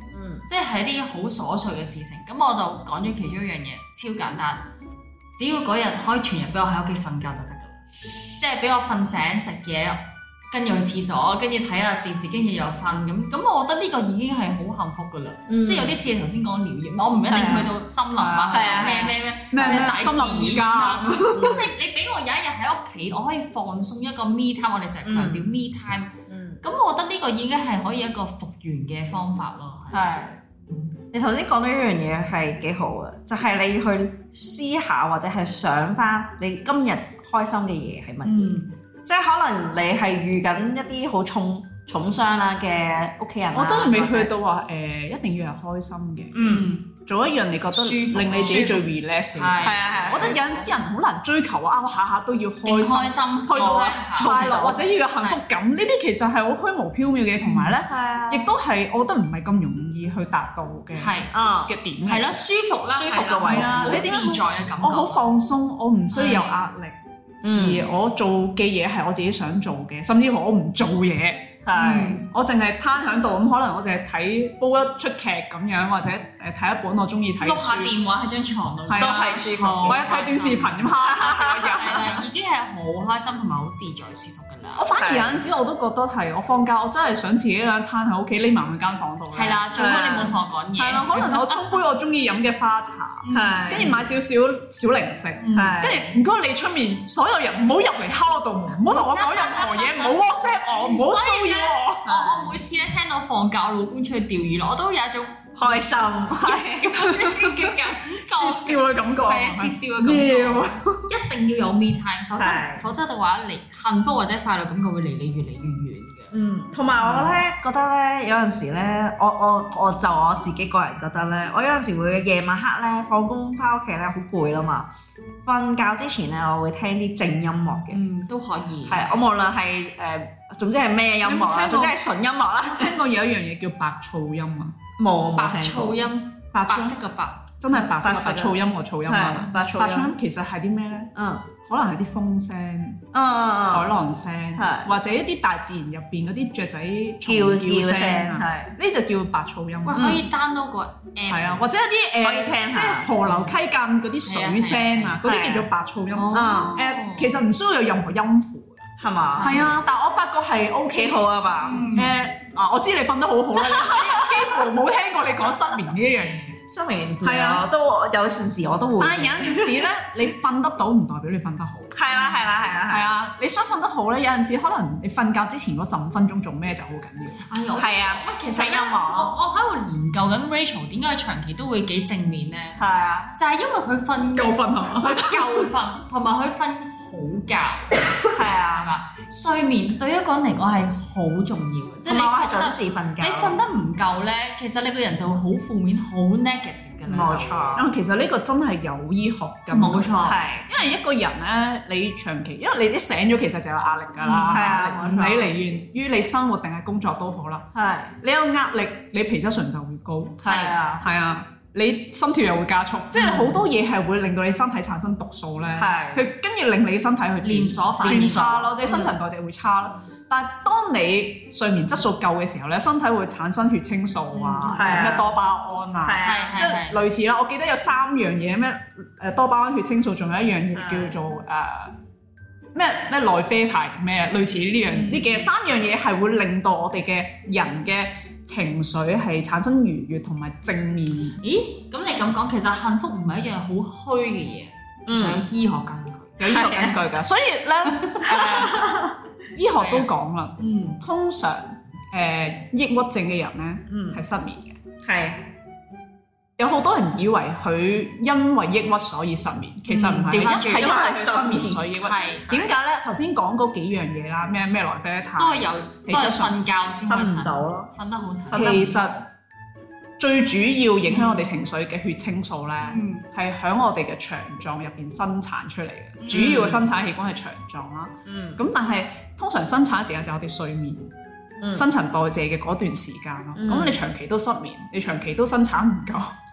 即係係一啲好瑣碎嘅事情。咁我就講咗其中一樣嘢，超簡單，只要嗰日可以全日俾我喺屋企瞓覺就得㗎啦。即係俾我瞓醒食嘢，跟住去廁所，跟住睇下電視，跟住又瞓咁。咁我覺得呢個已經係好幸福㗎啦。 嗯、 即係有啲似頭先講療愈，我唔一定去到森林啊，咩咩咩咩咩大自然啊。咁你你俾我有一日喺屋企，我可以放鬆一個 me time，我哋成日強調 me time。咁我覺得呢個已經係可以一個復原嘅方法咯。 係，你頭先講到一樣嘢係幾好嘅，就係、是、你去思考或者係想翻你今日開心嘅嘢係乜嘢。嗯、即係可能你係遇緊一啲好重重傷啦嘅屋企人， 我都未去到話誒、呃，一定要係開心嘅。 嗯。 做一樣你覺得令你自己最 relax 嘅，係啊係。我覺得有陣時人好難追求啊，我下下都要開心，開心去到快樂或者要有幸福感，呢啲其實係好虛無縹緲嘅，同埋咧，亦都係我覺得唔係咁容易去達到嘅嘅點。 係咯，舒服啦，舒服嘅位置，好自在嘅感覺。 我好放鬆，我唔需要有壓力，而我做嘅嘢係我自己想做嘅，甚至乎我唔做嘢。係，我淨係攤喺度咁，可能我淨係睇煲一出劇咁樣，或者誒睇一本我中意睇書， 碌下電話喺張床度， 都係舒服。 或者睇短視頻咁，哈哈哈哈係啦，已經係好開心同埋好自在舒服㗎啦。 我反而有陣時我都覺得係，我放假我真係想自己一個人攤喺屋企匿埋喺間房度。 係啦，最好你冇同我講嘢。 係啦，可能我沖杯我中意飲嘅花茶，跟住買少少小零食，跟住唔該你出面所有人唔好入嚟敲我道門，唔好同我講任何嘢，唔好 WhatsApp 我，唔好騷擾我。 我我每次咧聽到放假，我老公出去釣魚咯，我都有一種開心嘅感笑笑嘅感覺， 係啊，笑笑嘅感覺，一定要有 me time，否則否則嘅話，你幸福或者快樂感覺會離你越嚟越遠嘅。 嗯，同埋我咧覺得咧，有陣時咧，我我我就我自己個人覺得咧，我有陣時會夜晚黑咧放工翻屋企咧好攰啦嘛，瞓覺之前咧我會聽啲靜音樂嘅， 嗯，都可以。 係，我無論係誒，總之係咩音樂啦，總之係純音樂啦。 聽過有一樣嘢叫白噪音啊？ 冇， 白噪音，白色嘅白， 真係白色嘅白噪音和噪音啊！ 白噪音其實係啲咩咧？ 嗯。 可能係啲風聲、 嗯、 海浪聲， 係或者一啲大自然入邊嗰啲雀仔叫叫聲啊， 呢就叫白噪音。 喂，可以 download 個 app， 係啊，或者一啲誒，即係河流溪澗嗰啲水聲啊，嗰啲叫做白噪音。誒，其實唔需要有任何音符㗎，係嘛？係啊，但係我發覺係 OK 好啊嘛。誒啊，我知你瞓得好好啦，幾乎冇聽過你講失眠呢一樣嘢。 失眠係啊，都有陣時我都會。 但係有陣時咧，你瞓得到唔代表你瞓得好。 係啦，係啦，係啦， 係啊！你想瞓得好咧，有陣時可能你瞓覺之前嗰十五分鐘做咩就好緊要。 係啊，喂，其實咧，我我喺度研究緊 Rachel 點解佢長期都會幾正面咧？ 係啊， 就係因為佢瞓夠瞓係嘛？ 佢夠瞓，同埋佢瞓好覺。係啊，係嘛？睡眠對一個人嚟講係好重要嘅，即係你瞓得準時瞓覺。 你瞓得唔夠咧，其實你個人就會好負面、好 negative 嘅。 冇錯。 啊，其實呢個真係有醫學㗎。 冇錯。係。 因為一個人咧，你長期，因為你啲醒咗，其實就有壓力㗎啦。 係啊。 你嚟源於你生活定係工作都好啦。係。你有壓力，你皮質醇就會高。 係啊。 係啊。你心跳又會加速，即係好多嘢係會令到你身體產生毒素咧，佢跟住令你身體去連鎖反應轉差咯，你新陳代謝會差咯。但係當你睡眠質素夠嘅時候咧，身體會產生血清素啊，咩多巴胺啊，即係類似啦。我記得有三樣嘢咩誒多巴胺、血清素，仲有一樣嘢叫做誒咩咩內啡肽咩，類似呢樣呢幾三樣嘢係會令到我哋嘅人嘅情緒係產生愉悅同埋正面。 咦？咁你咁講，其實幸福唔係一樣好虛嘅嘢，其實有醫學根據， 有醫學根據㗎。所以咧，誒，醫學都講啦， 嗯， 通常誒抑鬱症嘅人咧，嗯，係失眠嘅，係。有好多人以為佢因為抑鬱所以失眠，其實唔係，係因為佢失眠所以抑鬱。點解咧？頭先講嗰幾樣嘢啦，咩咩內啡肽， 都係有，都係瞓覺先瞓唔到咯， 瞓得好慘。 其實最主要影響我哋情緒嘅血清素咧，係喺我哋嘅腸臟入邊生產出嚟嘅。主要嘅生產器官係腸臟啦。咁但係通常生產嘅時間就係我哋睡眠、新陳代謝嘅嗰段時間咯。咁你長期都失眠，你長期都生產唔夠。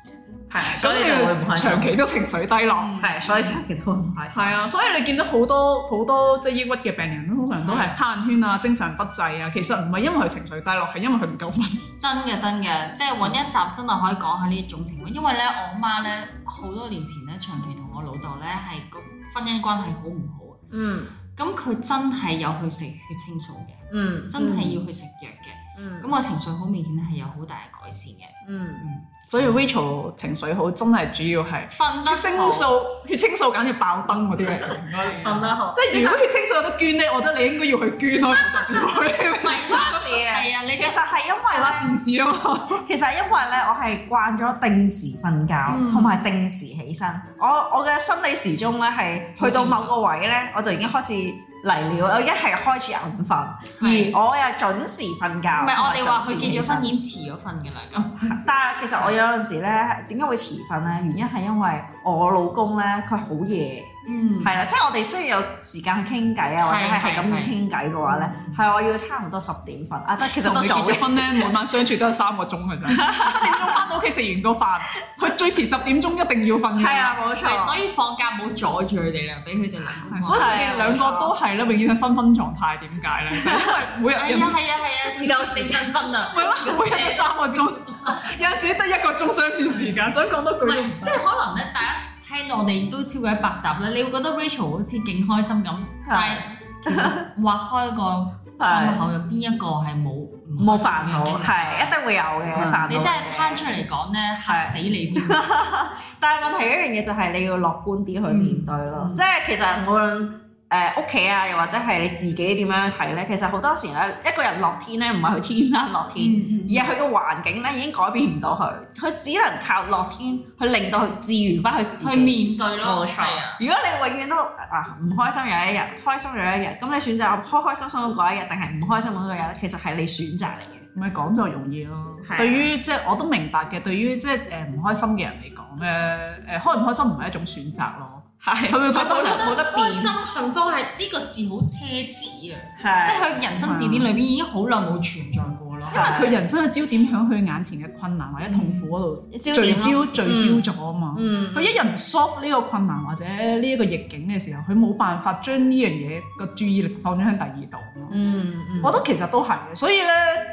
係，所以就會唔開心， 長期都情緒低落， 係，所以長期都會唔開心。 係啊，所以你見到好多好多即係抑鬱嘅病人，通常都係黑眼圈啊、精神不濟啊，其實唔係因為佢情緒低落，係因為佢唔夠瞓。 真嘅真嘅，即係揾一集真係可以講下呢一種情況，因為咧我媽咧好多年前咧長期同我老豆咧係個婚姻關係好唔好啊。 嗯。 咁佢真係有去食血清素嘅， 嗯， 真係要去食藥嘅。嗯。咁我情緒好明顯係有好大嘅改善嘅。 嗯。 所以 Rachel 情緒好，真係主要係瞓得血清素，血清素簡直爆燈嗰啲嚟嘅。 瞓得好。 即係如果血清素有得捐咧，我覺得你應該要去捐咯，其實唔係關事嘅。 係啊，你其實係因為啦善事啊嘛。 其實係因為咧，我係慣咗定時瞓覺，同埋定時起身。我我嘅生理時鐘咧係去到某個位咧，我就已經開始嚟了。我一係開始眼瞓，而我又準時瞓覺。唔係我哋話佢結咗婚已經遲咗瞓㗎啦咁。 但係其實我有陣時咧，點解會遲瞓咧？原因係因為我老公咧，佢好夜。嗯，係啦，即係我哋需要有時間去傾偈啊，或者係係咁傾偈嘅話咧，係我要差唔多十點瞓啊。得其實都早結咗婚咧，每晚相處都係三個鐘嘅啫。七點鐘翻到屋企食完個飯，佢最遲十點鐘一定要瞓嘅。 係啊，冇錯。 所以放假唔好阻住佢哋啦，俾佢哋兩個。 所以佢哋兩個都係咧，永遠係新婚狀態。點解咧？就因為每日係啊係啊係啊，唔夠性新婚啊！ 係咯，每日都三個鐘，有陣時得一個鐘相處時間。想講多句， 即係可能咧，大家聽到我哋都超過一百集咧，你會覺得 Rachel 好似勁開心咁，但係其實劃開個心口，有邊一個係冇冇煩惱？係一定會有嘅煩惱。 你真係攤出嚟講咧，嚇死你添！ 但係問題一樣嘢就係你要樂觀啲去面對咯，即係其實無論誒屋企啊，又或者係你自己點樣睇咧，其實好多時咧，一個人樂天咧，唔係佢天生樂天，而係佢個環境咧已經改變唔到佢，佢只能靠樂天去令到佢自圓翻佢自己。 去面對咯， 冇錯。如果你永遠都啊唔開心有一日，開心有一日，咁你選擇開開心心嗰一日，定係唔開心嗰個日咧？其實係你選擇嚟嘅。 唔係講就容易咯。對於即係我都明白嘅，對於即係誒唔開心嘅人嚟講咧，誒開唔開心唔係一種選擇咯。係，佢會覺得冇得變。開心幸福係呢個字好奢侈啊！即係佢人生字典裏邊已經好耐冇存在過咯。 因為佢人生嘅焦點喺佢眼前嘅困難或者痛苦嗰度聚焦聚焦咗啊嘛。佢一日唔 solve 呢個困難或者呢一個逆境嘅時候，佢冇辦法將呢樣嘢個注意力放咗喺第二度。嗯嗯，我覺得其實都係嘅，所以咧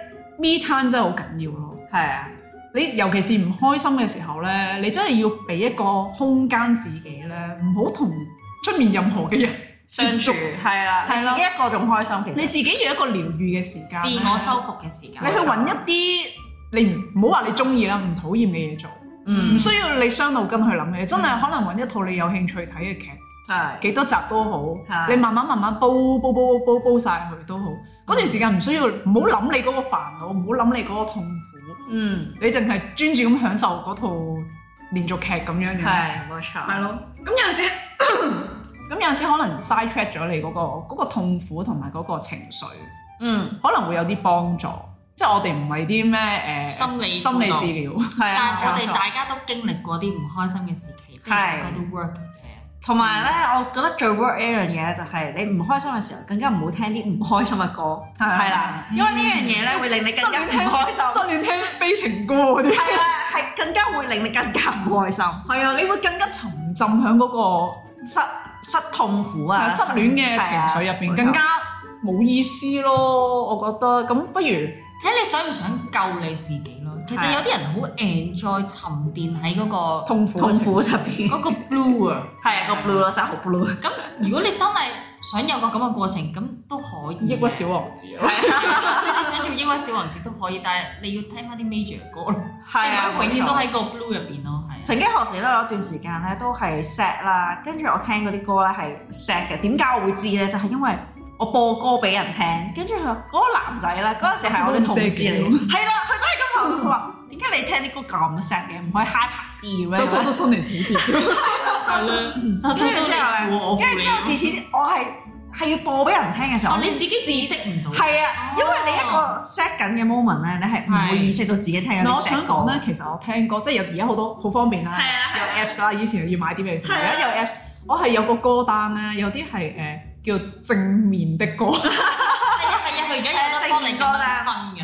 me time 真係好緊要咯。係啊。你尤其是唔開心嘅時候咧，你真係要俾一個空間自己咧，唔好同出面任何嘅人相處。係啦，係啦，自己一個仲開心。其實你自己要一個療愈嘅時間， 自我修復嘅時間。 你去揾一啲你唔唔好話你中意啦，唔討厭嘅嘢做，唔需要你傷腦筋去諗嘅，真係可能揾一套你有興趣睇嘅劇，係幾多集都好，你慢慢慢慢煲煲煲煲煲曬佢都好。嗰段時間唔需要，唔好諗你嗰個煩惱，唔好諗你嗰個痛苦。嗯，你淨係專注咁享受嗰套連續劇咁樣嘅， 係冇錯， 係咯。咁有陣時，咁有陣時可能 side track 咗你嗰個嗰個痛苦同埋嗰個情緒，嗯，可能會有啲幫助。即係我哋唔係啲咩誒心理心理治療，係啊。 但係我哋大家都經歷過啲唔開心嘅時期，非常覺得 work 嘅。 同埋咧，我覺得最 work 一樣嘢就係你唔開心嘅時候，更加唔好聽啲唔開心嘅歌，係啦，因為呢樣嘢咧會令你更加唔開心。 失戀聽悲情歌嗰啲， 係啊，係更加會令你更加唔開心。 係啊，你會更加沉浸喺嗰個失失痛苦啊、 失戀嘅情緒入邊，更加冇意思咯。我覺得咁不如睇你想唔想救你自己咯。其實有啲人好 enjoy 沉澱喺嗰個痛苦痛苦入邊， 嗰個 blue 啊， 係啊個 blue 咯，真係好 blue。 咁如果你真係想有個咁嘅過程，咁都可以。 抑鬱小王子啊， 即係你想做抑鬱小王子都可以，但係你要聽翻啲 major 嘅歌咯，你唔可以永遠都喺個 blue 入邊咯。係。 曾經何時咧有一段時間咧都係 sad 啦，跟住我聽嗰啲歌咧係 sad 嘅。點解我會知咧？就係因為我播歌俾人聽，跟住佢話嗰個男仔咧嗰陣時係我哋同事嚟，係啦，佢真係咁講，佢話點解你聽啲歌咁 sad 嘅，唔可以 high 爬啲咩？ 收收都新年死碟， 係啦，收收都你扶我扶你。 跟住之後自此我係係要播俾人聽嘅時候， 你自己自識唔到。 係啊，因為你一個 sad 緊嘅 moment 咧，你係唔會意識到自己聽緊啲 sad 歌。 我想講咧，其實我聽歌即係有而家好多好方便啦，有 apps 啦，以前要買啲咩？而家有 apps，我係有個歌單咧，有啲係誒。叫正面的歌， 係啊係啊，佢而家有得幫你咁樣分嘅，係啊，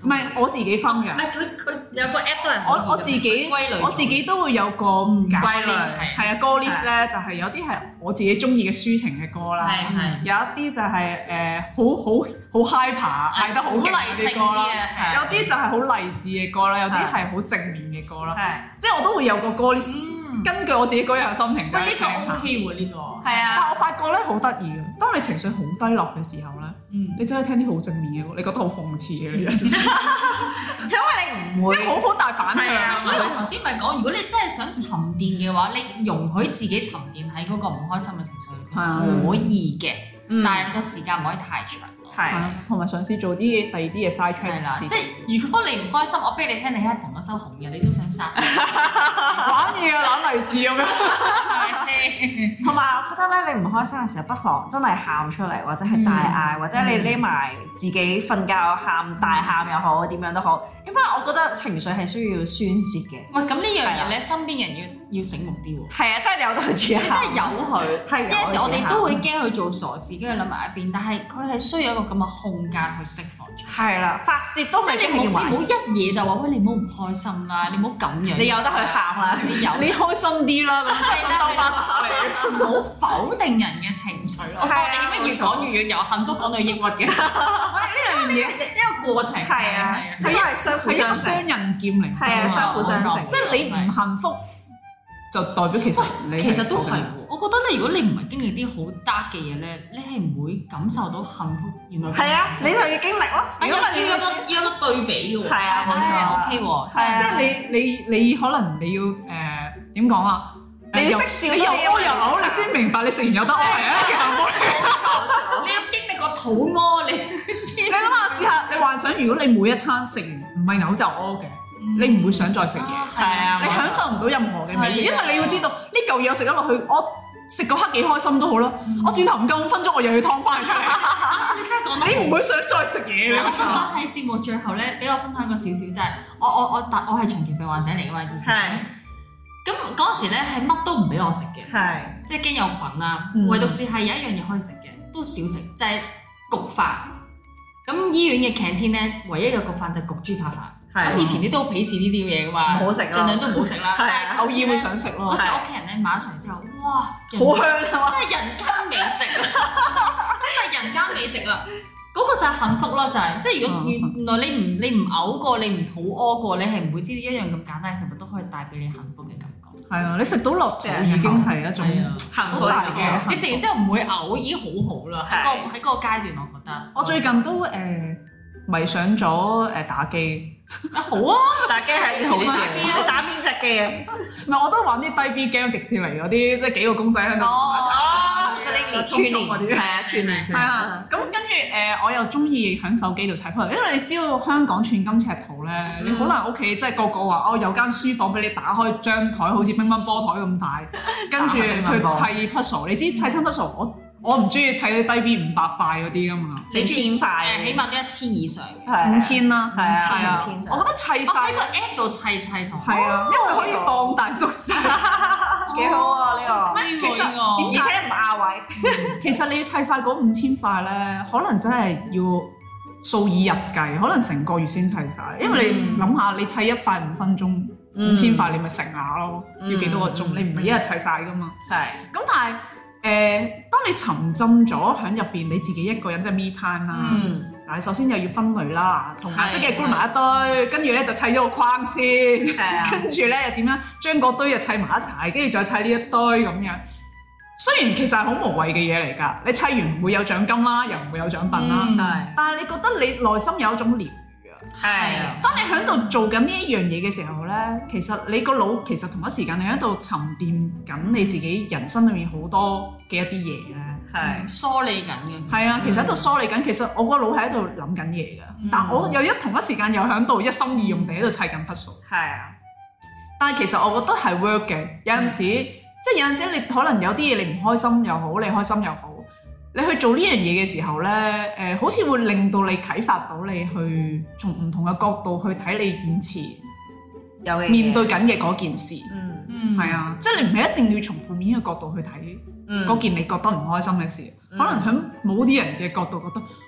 唔係我自己分嘅。 唔係佢佢有個 app 都係我我自己我自己都會有個歸類，係啊歌 list 咧就係有啲係我自己中意嘅抒情嘅歌啦，有一啲就係誒好好好 hyper 嗌得好勁嘅歌啦，有啲就係好勵志嘅歌啦，有啲係好正面嘅歌啦，即係我都會有個歌 list。根據我自己嗰日嘅心情， 喂，呢個 OK 喎，呢個係啊！ 但我發覺咧好得意嘅，當你情緒好低落嘅時候咧，你真係聽啲好正面嘅歌，你覺得好諷刺嘅，你有時因為你唔會好好大反響。 所以我頭先咪講，如果你真係想沉澱嘅話，你容許自己沉澱喺嗰個唔開心嘅情緒裏邊，可以嘅，但係你個時間唔可以太長。 係，同埋嘗試做啲第二啲嘅 side track。係啦， 即係如果你唔開心，我俾你聽，你一同我周紅嘅，你都想殺。 玩嘢啊，攬勵志咁樣， 係咪先？ 同埋我覺得咧，你唔開心嘅時候，不妨真係喊出嚟，或者係大嗌，或者你匿埋自己瞓覺喊大喊又好，點樣都好。因為我覺得情緒係需要宣泄嘅。 喂，咁呢樣嘢咧，身邊人要要醒目啲喎。 係啊，真係有得佢自己喊。 你真係由佢。有陣時我哋都會驚佢做傻事，跟住諗埋一邊，但係佢係需要一個咁嘅空間去釋放出。 係啦，發泄都未必係壞事。 你唔好一嘢就話喂，你唔好唔開心啦，你唔好咁樣。 你有得去喊啦， 你有你開心啲啦，咁即係兜翻打你。 唔好否定人嘅情緒咯。我哋點解越講越由幸福講到抑鬱嘅？ 呢兩樣嘢一個過程。 係啊，係因為相輔相成， 雙刃劍嚟。 係啊，相輔相成。 即係你唔幸福，就代表其實你其實都係喎。我覺得咧，如果你唔係經歷啲好 dark 嘅嘢咧，你係唔會感受到幸福。原來係啊，你就要經歷咯。 如果要有個要有個對比嘅喎。 係啊，冇錯。 O K 喎， 即係你你你可能你要誒點講啊？ 你要識笑， 你又屙又嘔，你先明白你食完有得屙係啊，其實冇你要經歷過肚屙，你先。 你諗下試下，你幻想如果你每一餐食完唔係嘔就屙嘅，你唔會想再食嘢。 係啊， 你享受唔到任何嘅美食，因為你要知道呢嚿嘢我食咗落去，我食嗰刻幾開心都好啦，我轉頭唔夠五分鐘，我又要劏翻佢。 你真係講得， 你唔會想再食嘢。 即係我都想喺節目最後咧，俾我分享個少少，就係我我我但我係長期病患者嚟噶嘛，以前。咁嗰陣時咧係乜都唔俾我食嘅， 係即係驚有菌啦。唯獨是係有一樣嘢可以食嘅，都少食，就係焗飯。咁醫院嘅 canteen 咧，唯一嘅焗飯就焗豬扒飯。咁以前你都好鄙視呢啲嘢噶嘛， 唔好食咯， 盡量都唔好食啦。但係偶爾會想食咯。 嗰時屋企人咧買咗上嚟之後，哇， 好香啊！ 真係人間美食啦，真係人間美食啦。嗰個就係幸福咯，就係即係如果原原來你唔你唔嘔過，你唔肚屙過，你係唔會知道一樣咁簡單嘅食物都可以帶俾你幸福嘅感覺。係啊，你食到落肚已經係一種幸福嚟嘅。 你食完之後唔會嘔，已經好好啦。喺個喺嗰個階段，我覺得。 我最近都誒迷上咗誒打機。 啊好啊， 打機係好事。你打邊隻機啊？ 唔係，我都玩啲低 B game，迪士尼嗰啲，即係幾個公仔喺度。 串連嗰啲，係啊，串連係啊，咁跟住誒，我又中意喺手機度砌 puzzle，因為你知道香港寸金尺土咧，你好難屋企即係個個話哦有間書房俾你打開張台，好似乒乓波台咁大，跟住去砌 puzzle。你知砌親 puzzle，我我唔中意砌啲低 B 五百塊嗰啲噶嘛， 四千塊， 起碼都一千以上， 五千啦， 係啊，係啊， 我覺得砌晒喺個 app 度砌砌同係啊，因為可以放大縮細。 幾好啊！呢個， 其實而且唔壓位。 其實你要砌晒嗰五千塊咧，可能真係要數以日計，可能成個月先砌晒。因為你諗下，你砌一塊五分鐘，五千塊你咪乘下咯，要幾多個鐘？你唔係一日砌晒噶嘛。係。咁但係誒，當你沉浸咗喺入邊，你自己一個人即係 me time 啦。嗱，首先又要分類啦，同顏色嘅 group 埋一堆，跟住咧就砌咗個框先，跟住咧又點樣將嗰堆又砌埋一齊，跟住再砌呢一堆咁樣。雖然其實係好無謂嘅嘢嚟㗎，你砌完唔會有獎金啦，又唔會有獎品啦，嗯、但係你覺得你內心有一種療愈啊。係啊，當你喺度做緊呢一樣嘢嘅時候咧，其實你個腦其實同一時間你喺度沉澱緊你自己人生裏面好多嘅一啲嘢咧。 係梳理緊嘅， 係啊，其實喺度梳理緊。其實我個腦喺度諗緊嘢㗎，嗯、但我又一同一時間又喺度一心二用地喺度砌緊 puzzle。係啊，但係其實我覺得係 work 嘅。有陣時，嗯、即係有陣時你可能有啲嘢你唔開心又好，你開心又好，你去做呢樣嘢嘅時候咧，誒、呃，好似會令到你啟發到你去從唔同嘅角度去睇你眼前有面對緊嘅嗰件事。嗯嗯，係啊，即係你唔係一定要從負面嘅角度去睇。嗰件你覺得唔開心嘅事，可能喺某啲人嘅角度覺得，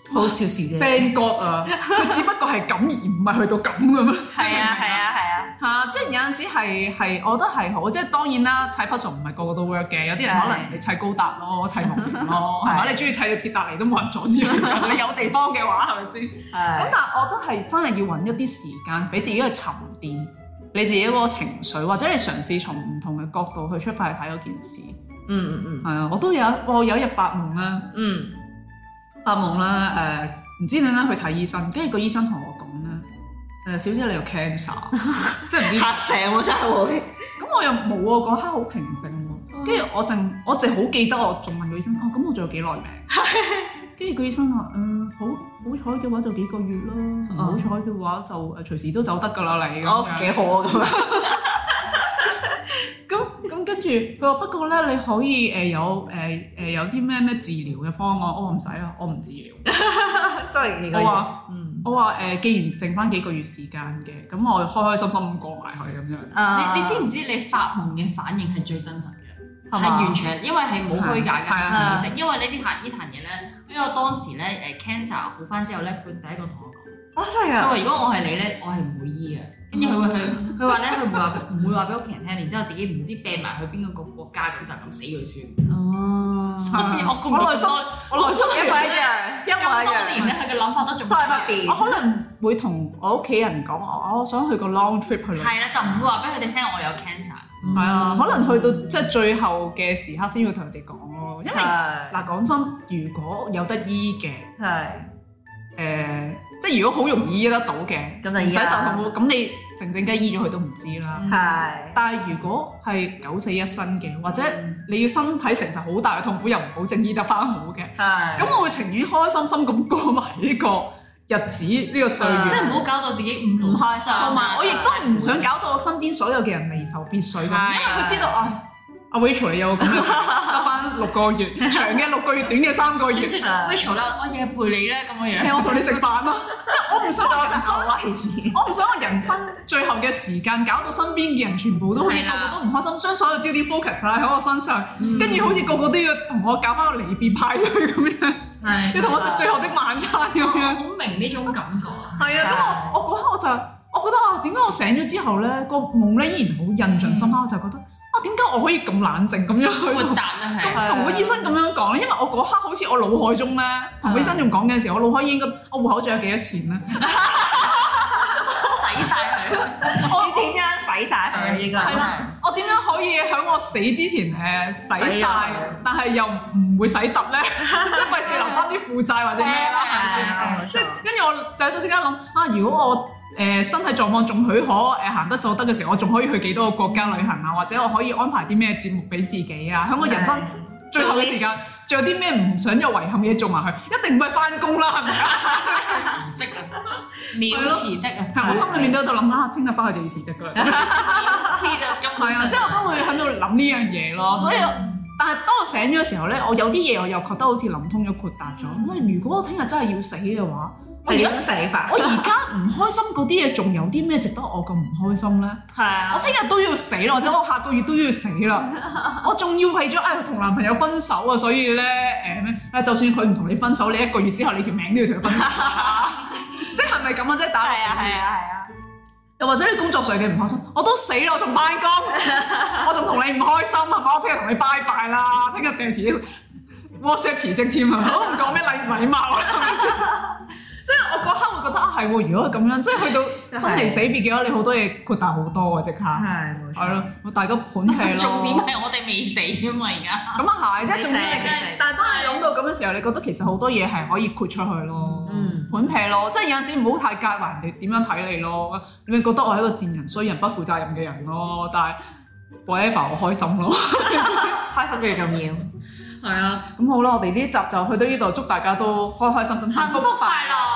好小事啫 ，Thank God 啊！佢只不過係咁而唔係去到咁嘅咩？ 係啊係啊係啊！ 嚇，即係有陣時係係，我覺得係好，即係當然啦，砌 puzzle 唔係個個都 work 嘅，有啲人可能你砌高達咯，砌模型咯，係嘛？你中意砌到鐵達尼都冇人阻止你，你有地方嘅話係咪先？咁但係我覺得係真係要揾一啲時間俾自己去沉澱你自己嗰個情緒，或者你嘗試從唔同嘅角度去出發去睇嗰件事。 嗯嗯嗯， 係啊，我都有我有一日發夢啦，嗯，發夢啦，誒、呃，唔知點解去睇醫生，跟住個醫生同我講咧，誒、呃，小姐你有 cancer， 即係唔知嚇醒喎真係會， 咁我又冇喎，嗰刻好平靜喎，跟住我淨我淨係好記得我仲問個醫生，哦，咁我仲有幾耐命？跟住個醫生話，誒、呃，好好彩嘅話就幾個月啦，唔好彩嘅話就誒隨時都走得㗎啦你， 哦，幾好啊咁啊！ 咁咁跟住佢話不過咧你可以誒有誒誒有啲咩咩治療嘅方案，我話唔使啦，我唔治療。 都係幾個月。我話嗯，我話誒，既然剩翻幾個月時間嘅，咁我開開心心咁過埋去咁樣。 Uh, 你你知唔知你發夢嘅反應係最真實嘅？係吧完全因為係冇虛假嘅潛意識，因為呢啲壇呢壇嘢咧，因為我當時咧誒 cancer 好翻之後咧，佢第一個同我講， 啊真係啊！ 佢話如果我係你咧，我係唔會醫嘅。跟住佢會去，佢話咧，佢唔會話唔會話俾屋企人聽，然之後自己唔知病埋去邊個國家咁就咁死佢算。哦，所以我咁內心，我內心一模一樣，一模一樣。咁多年咧，佢嘅諗法都仲係不變。 我可能會同我屋企人講，我我想去個 long trip 去。 係啦，就唔會話俾佢哋聽我有 cancer。 係啊，可能去到即係最後嘅時刻先會同佢哋講咯。因為嗱講真，如果有得醫嘅，係誒。即係如果好容易醫得到嘅，咁就唔使受痛苦。咁你靜靜雞醫咗佢都唔知啦。係。但係如果係九死一生嘅，或者你要身體承受好大嘅痛苦，又唔保證醫得翻好嘅。係。咁我會情願開開心心咁過埋呢個日子，呢個歲月。 即係唔好搞到自己唔唔開心。 同埋我亦都唔想搞到我身邊所有嘅人離愁別緒咁，因為佢知道唉。阿 Rachel 你有咁樣得翻六個月，長嘅六個月，短嘅三個月。 跟住就 Rachel 啦，我日日陪你咧咁樣樣。 係我同你食飯咯，即係我唔想我人生位置，我唔想我人生最後嘅時間搞到身邊嘅人全部都好似個個都唔開心，將所有焦點 focus 曬喺我身上，跟住好似個個都要同我搞翻個離別派對咁樣，要同我食最後的晚餐咁樣。 好明呢種感覺。 係啊，咁我我嗰刻我就我覺得啊，點解我醒咗之後咧個夢咧依然好印象深刻，我就覺得。啊，點解我可以咁冷靜咁樣去豁達啊？係同個醫生咁樣講，因為我嗰刻好似我腦海中咧，同個醫生仲講嘅時候，我腦海應該我戶口仲有幾多錢咧？ 使晒佢， 我點樣使晒佢？應該係啦，我點樣可以喺我死之前誒使晒，但係又唔會使突咧？即係費事留翻啲負債或者咩啦？即係跟住我就喺度即刻諗啊！如果我誒、呃、身體狀況仲許可，誒、呃、行得走得嘅時候，我仲可以去幾多個國家旅行啊？或者我可以安排啲咩節目俾自己啊？喺我人生最後嘅時間，仲有啲咩唔想有遺憾嘅嘢做埋去？一定唔係翻工啦，係咪啊？ 辭職啊，秒辭職啊！ 係我心裏面都喺度諗啊，聽日翻去就要辭職㗎啦。係啊，即係我都會喺度諗呢樣嘢咯。所以，但係當我醒咗嘅時候咧，我有啲嘢我又覺得好似諗通咗、豁達咗。咁啊，如果我聽日真係要死嘅話，我而家死法，我而家唔開心嗰啲嘢，仲有啲咩值得我咁唔開心咧？係啊，我聽日都要死啦，或者我下個月都要死啦，我仲要為咗誒同男朋友分手啊，所以咧誒咩？誒就算佢唔同你分手，你一個月之後你條命都要同佢分手，即係咪咁啊？即係打係啊係啊係啊！又或者你工作上嘅唔開心，我都死啦，我仲翻工，我仲同你唔開心係嘛？我聽日同你拜拜啦，聽日訂辭職 WhatsApp 辭職添啊！我都唔講咩禮唔禮貌啊，係咪先？即係我嗰刻會覺得啊係喎，如果係咁樣，即係去到生離死別嘅話，你好多嘢豁達好多啊！即刻係冇錯，係咯，大家盤氣咯。 重點係我哋未死啊嘛，而家咁啊係，即係重點係，但係當你諗到咁嘅時候，你覺得其實好多嘢係可以豁出去咯，嗯，盤氣咯，即係有陣時唔好太介懷人哋點樣睇你咯，你咪覺得我係一個賤人、衰人、不負責任嘅人咯，但係 whatever 我開心咯， 開心最重要。 係啊，咁好啦，我哋呢集就去到呢度，祝大家都開開心心、 幸福快樂。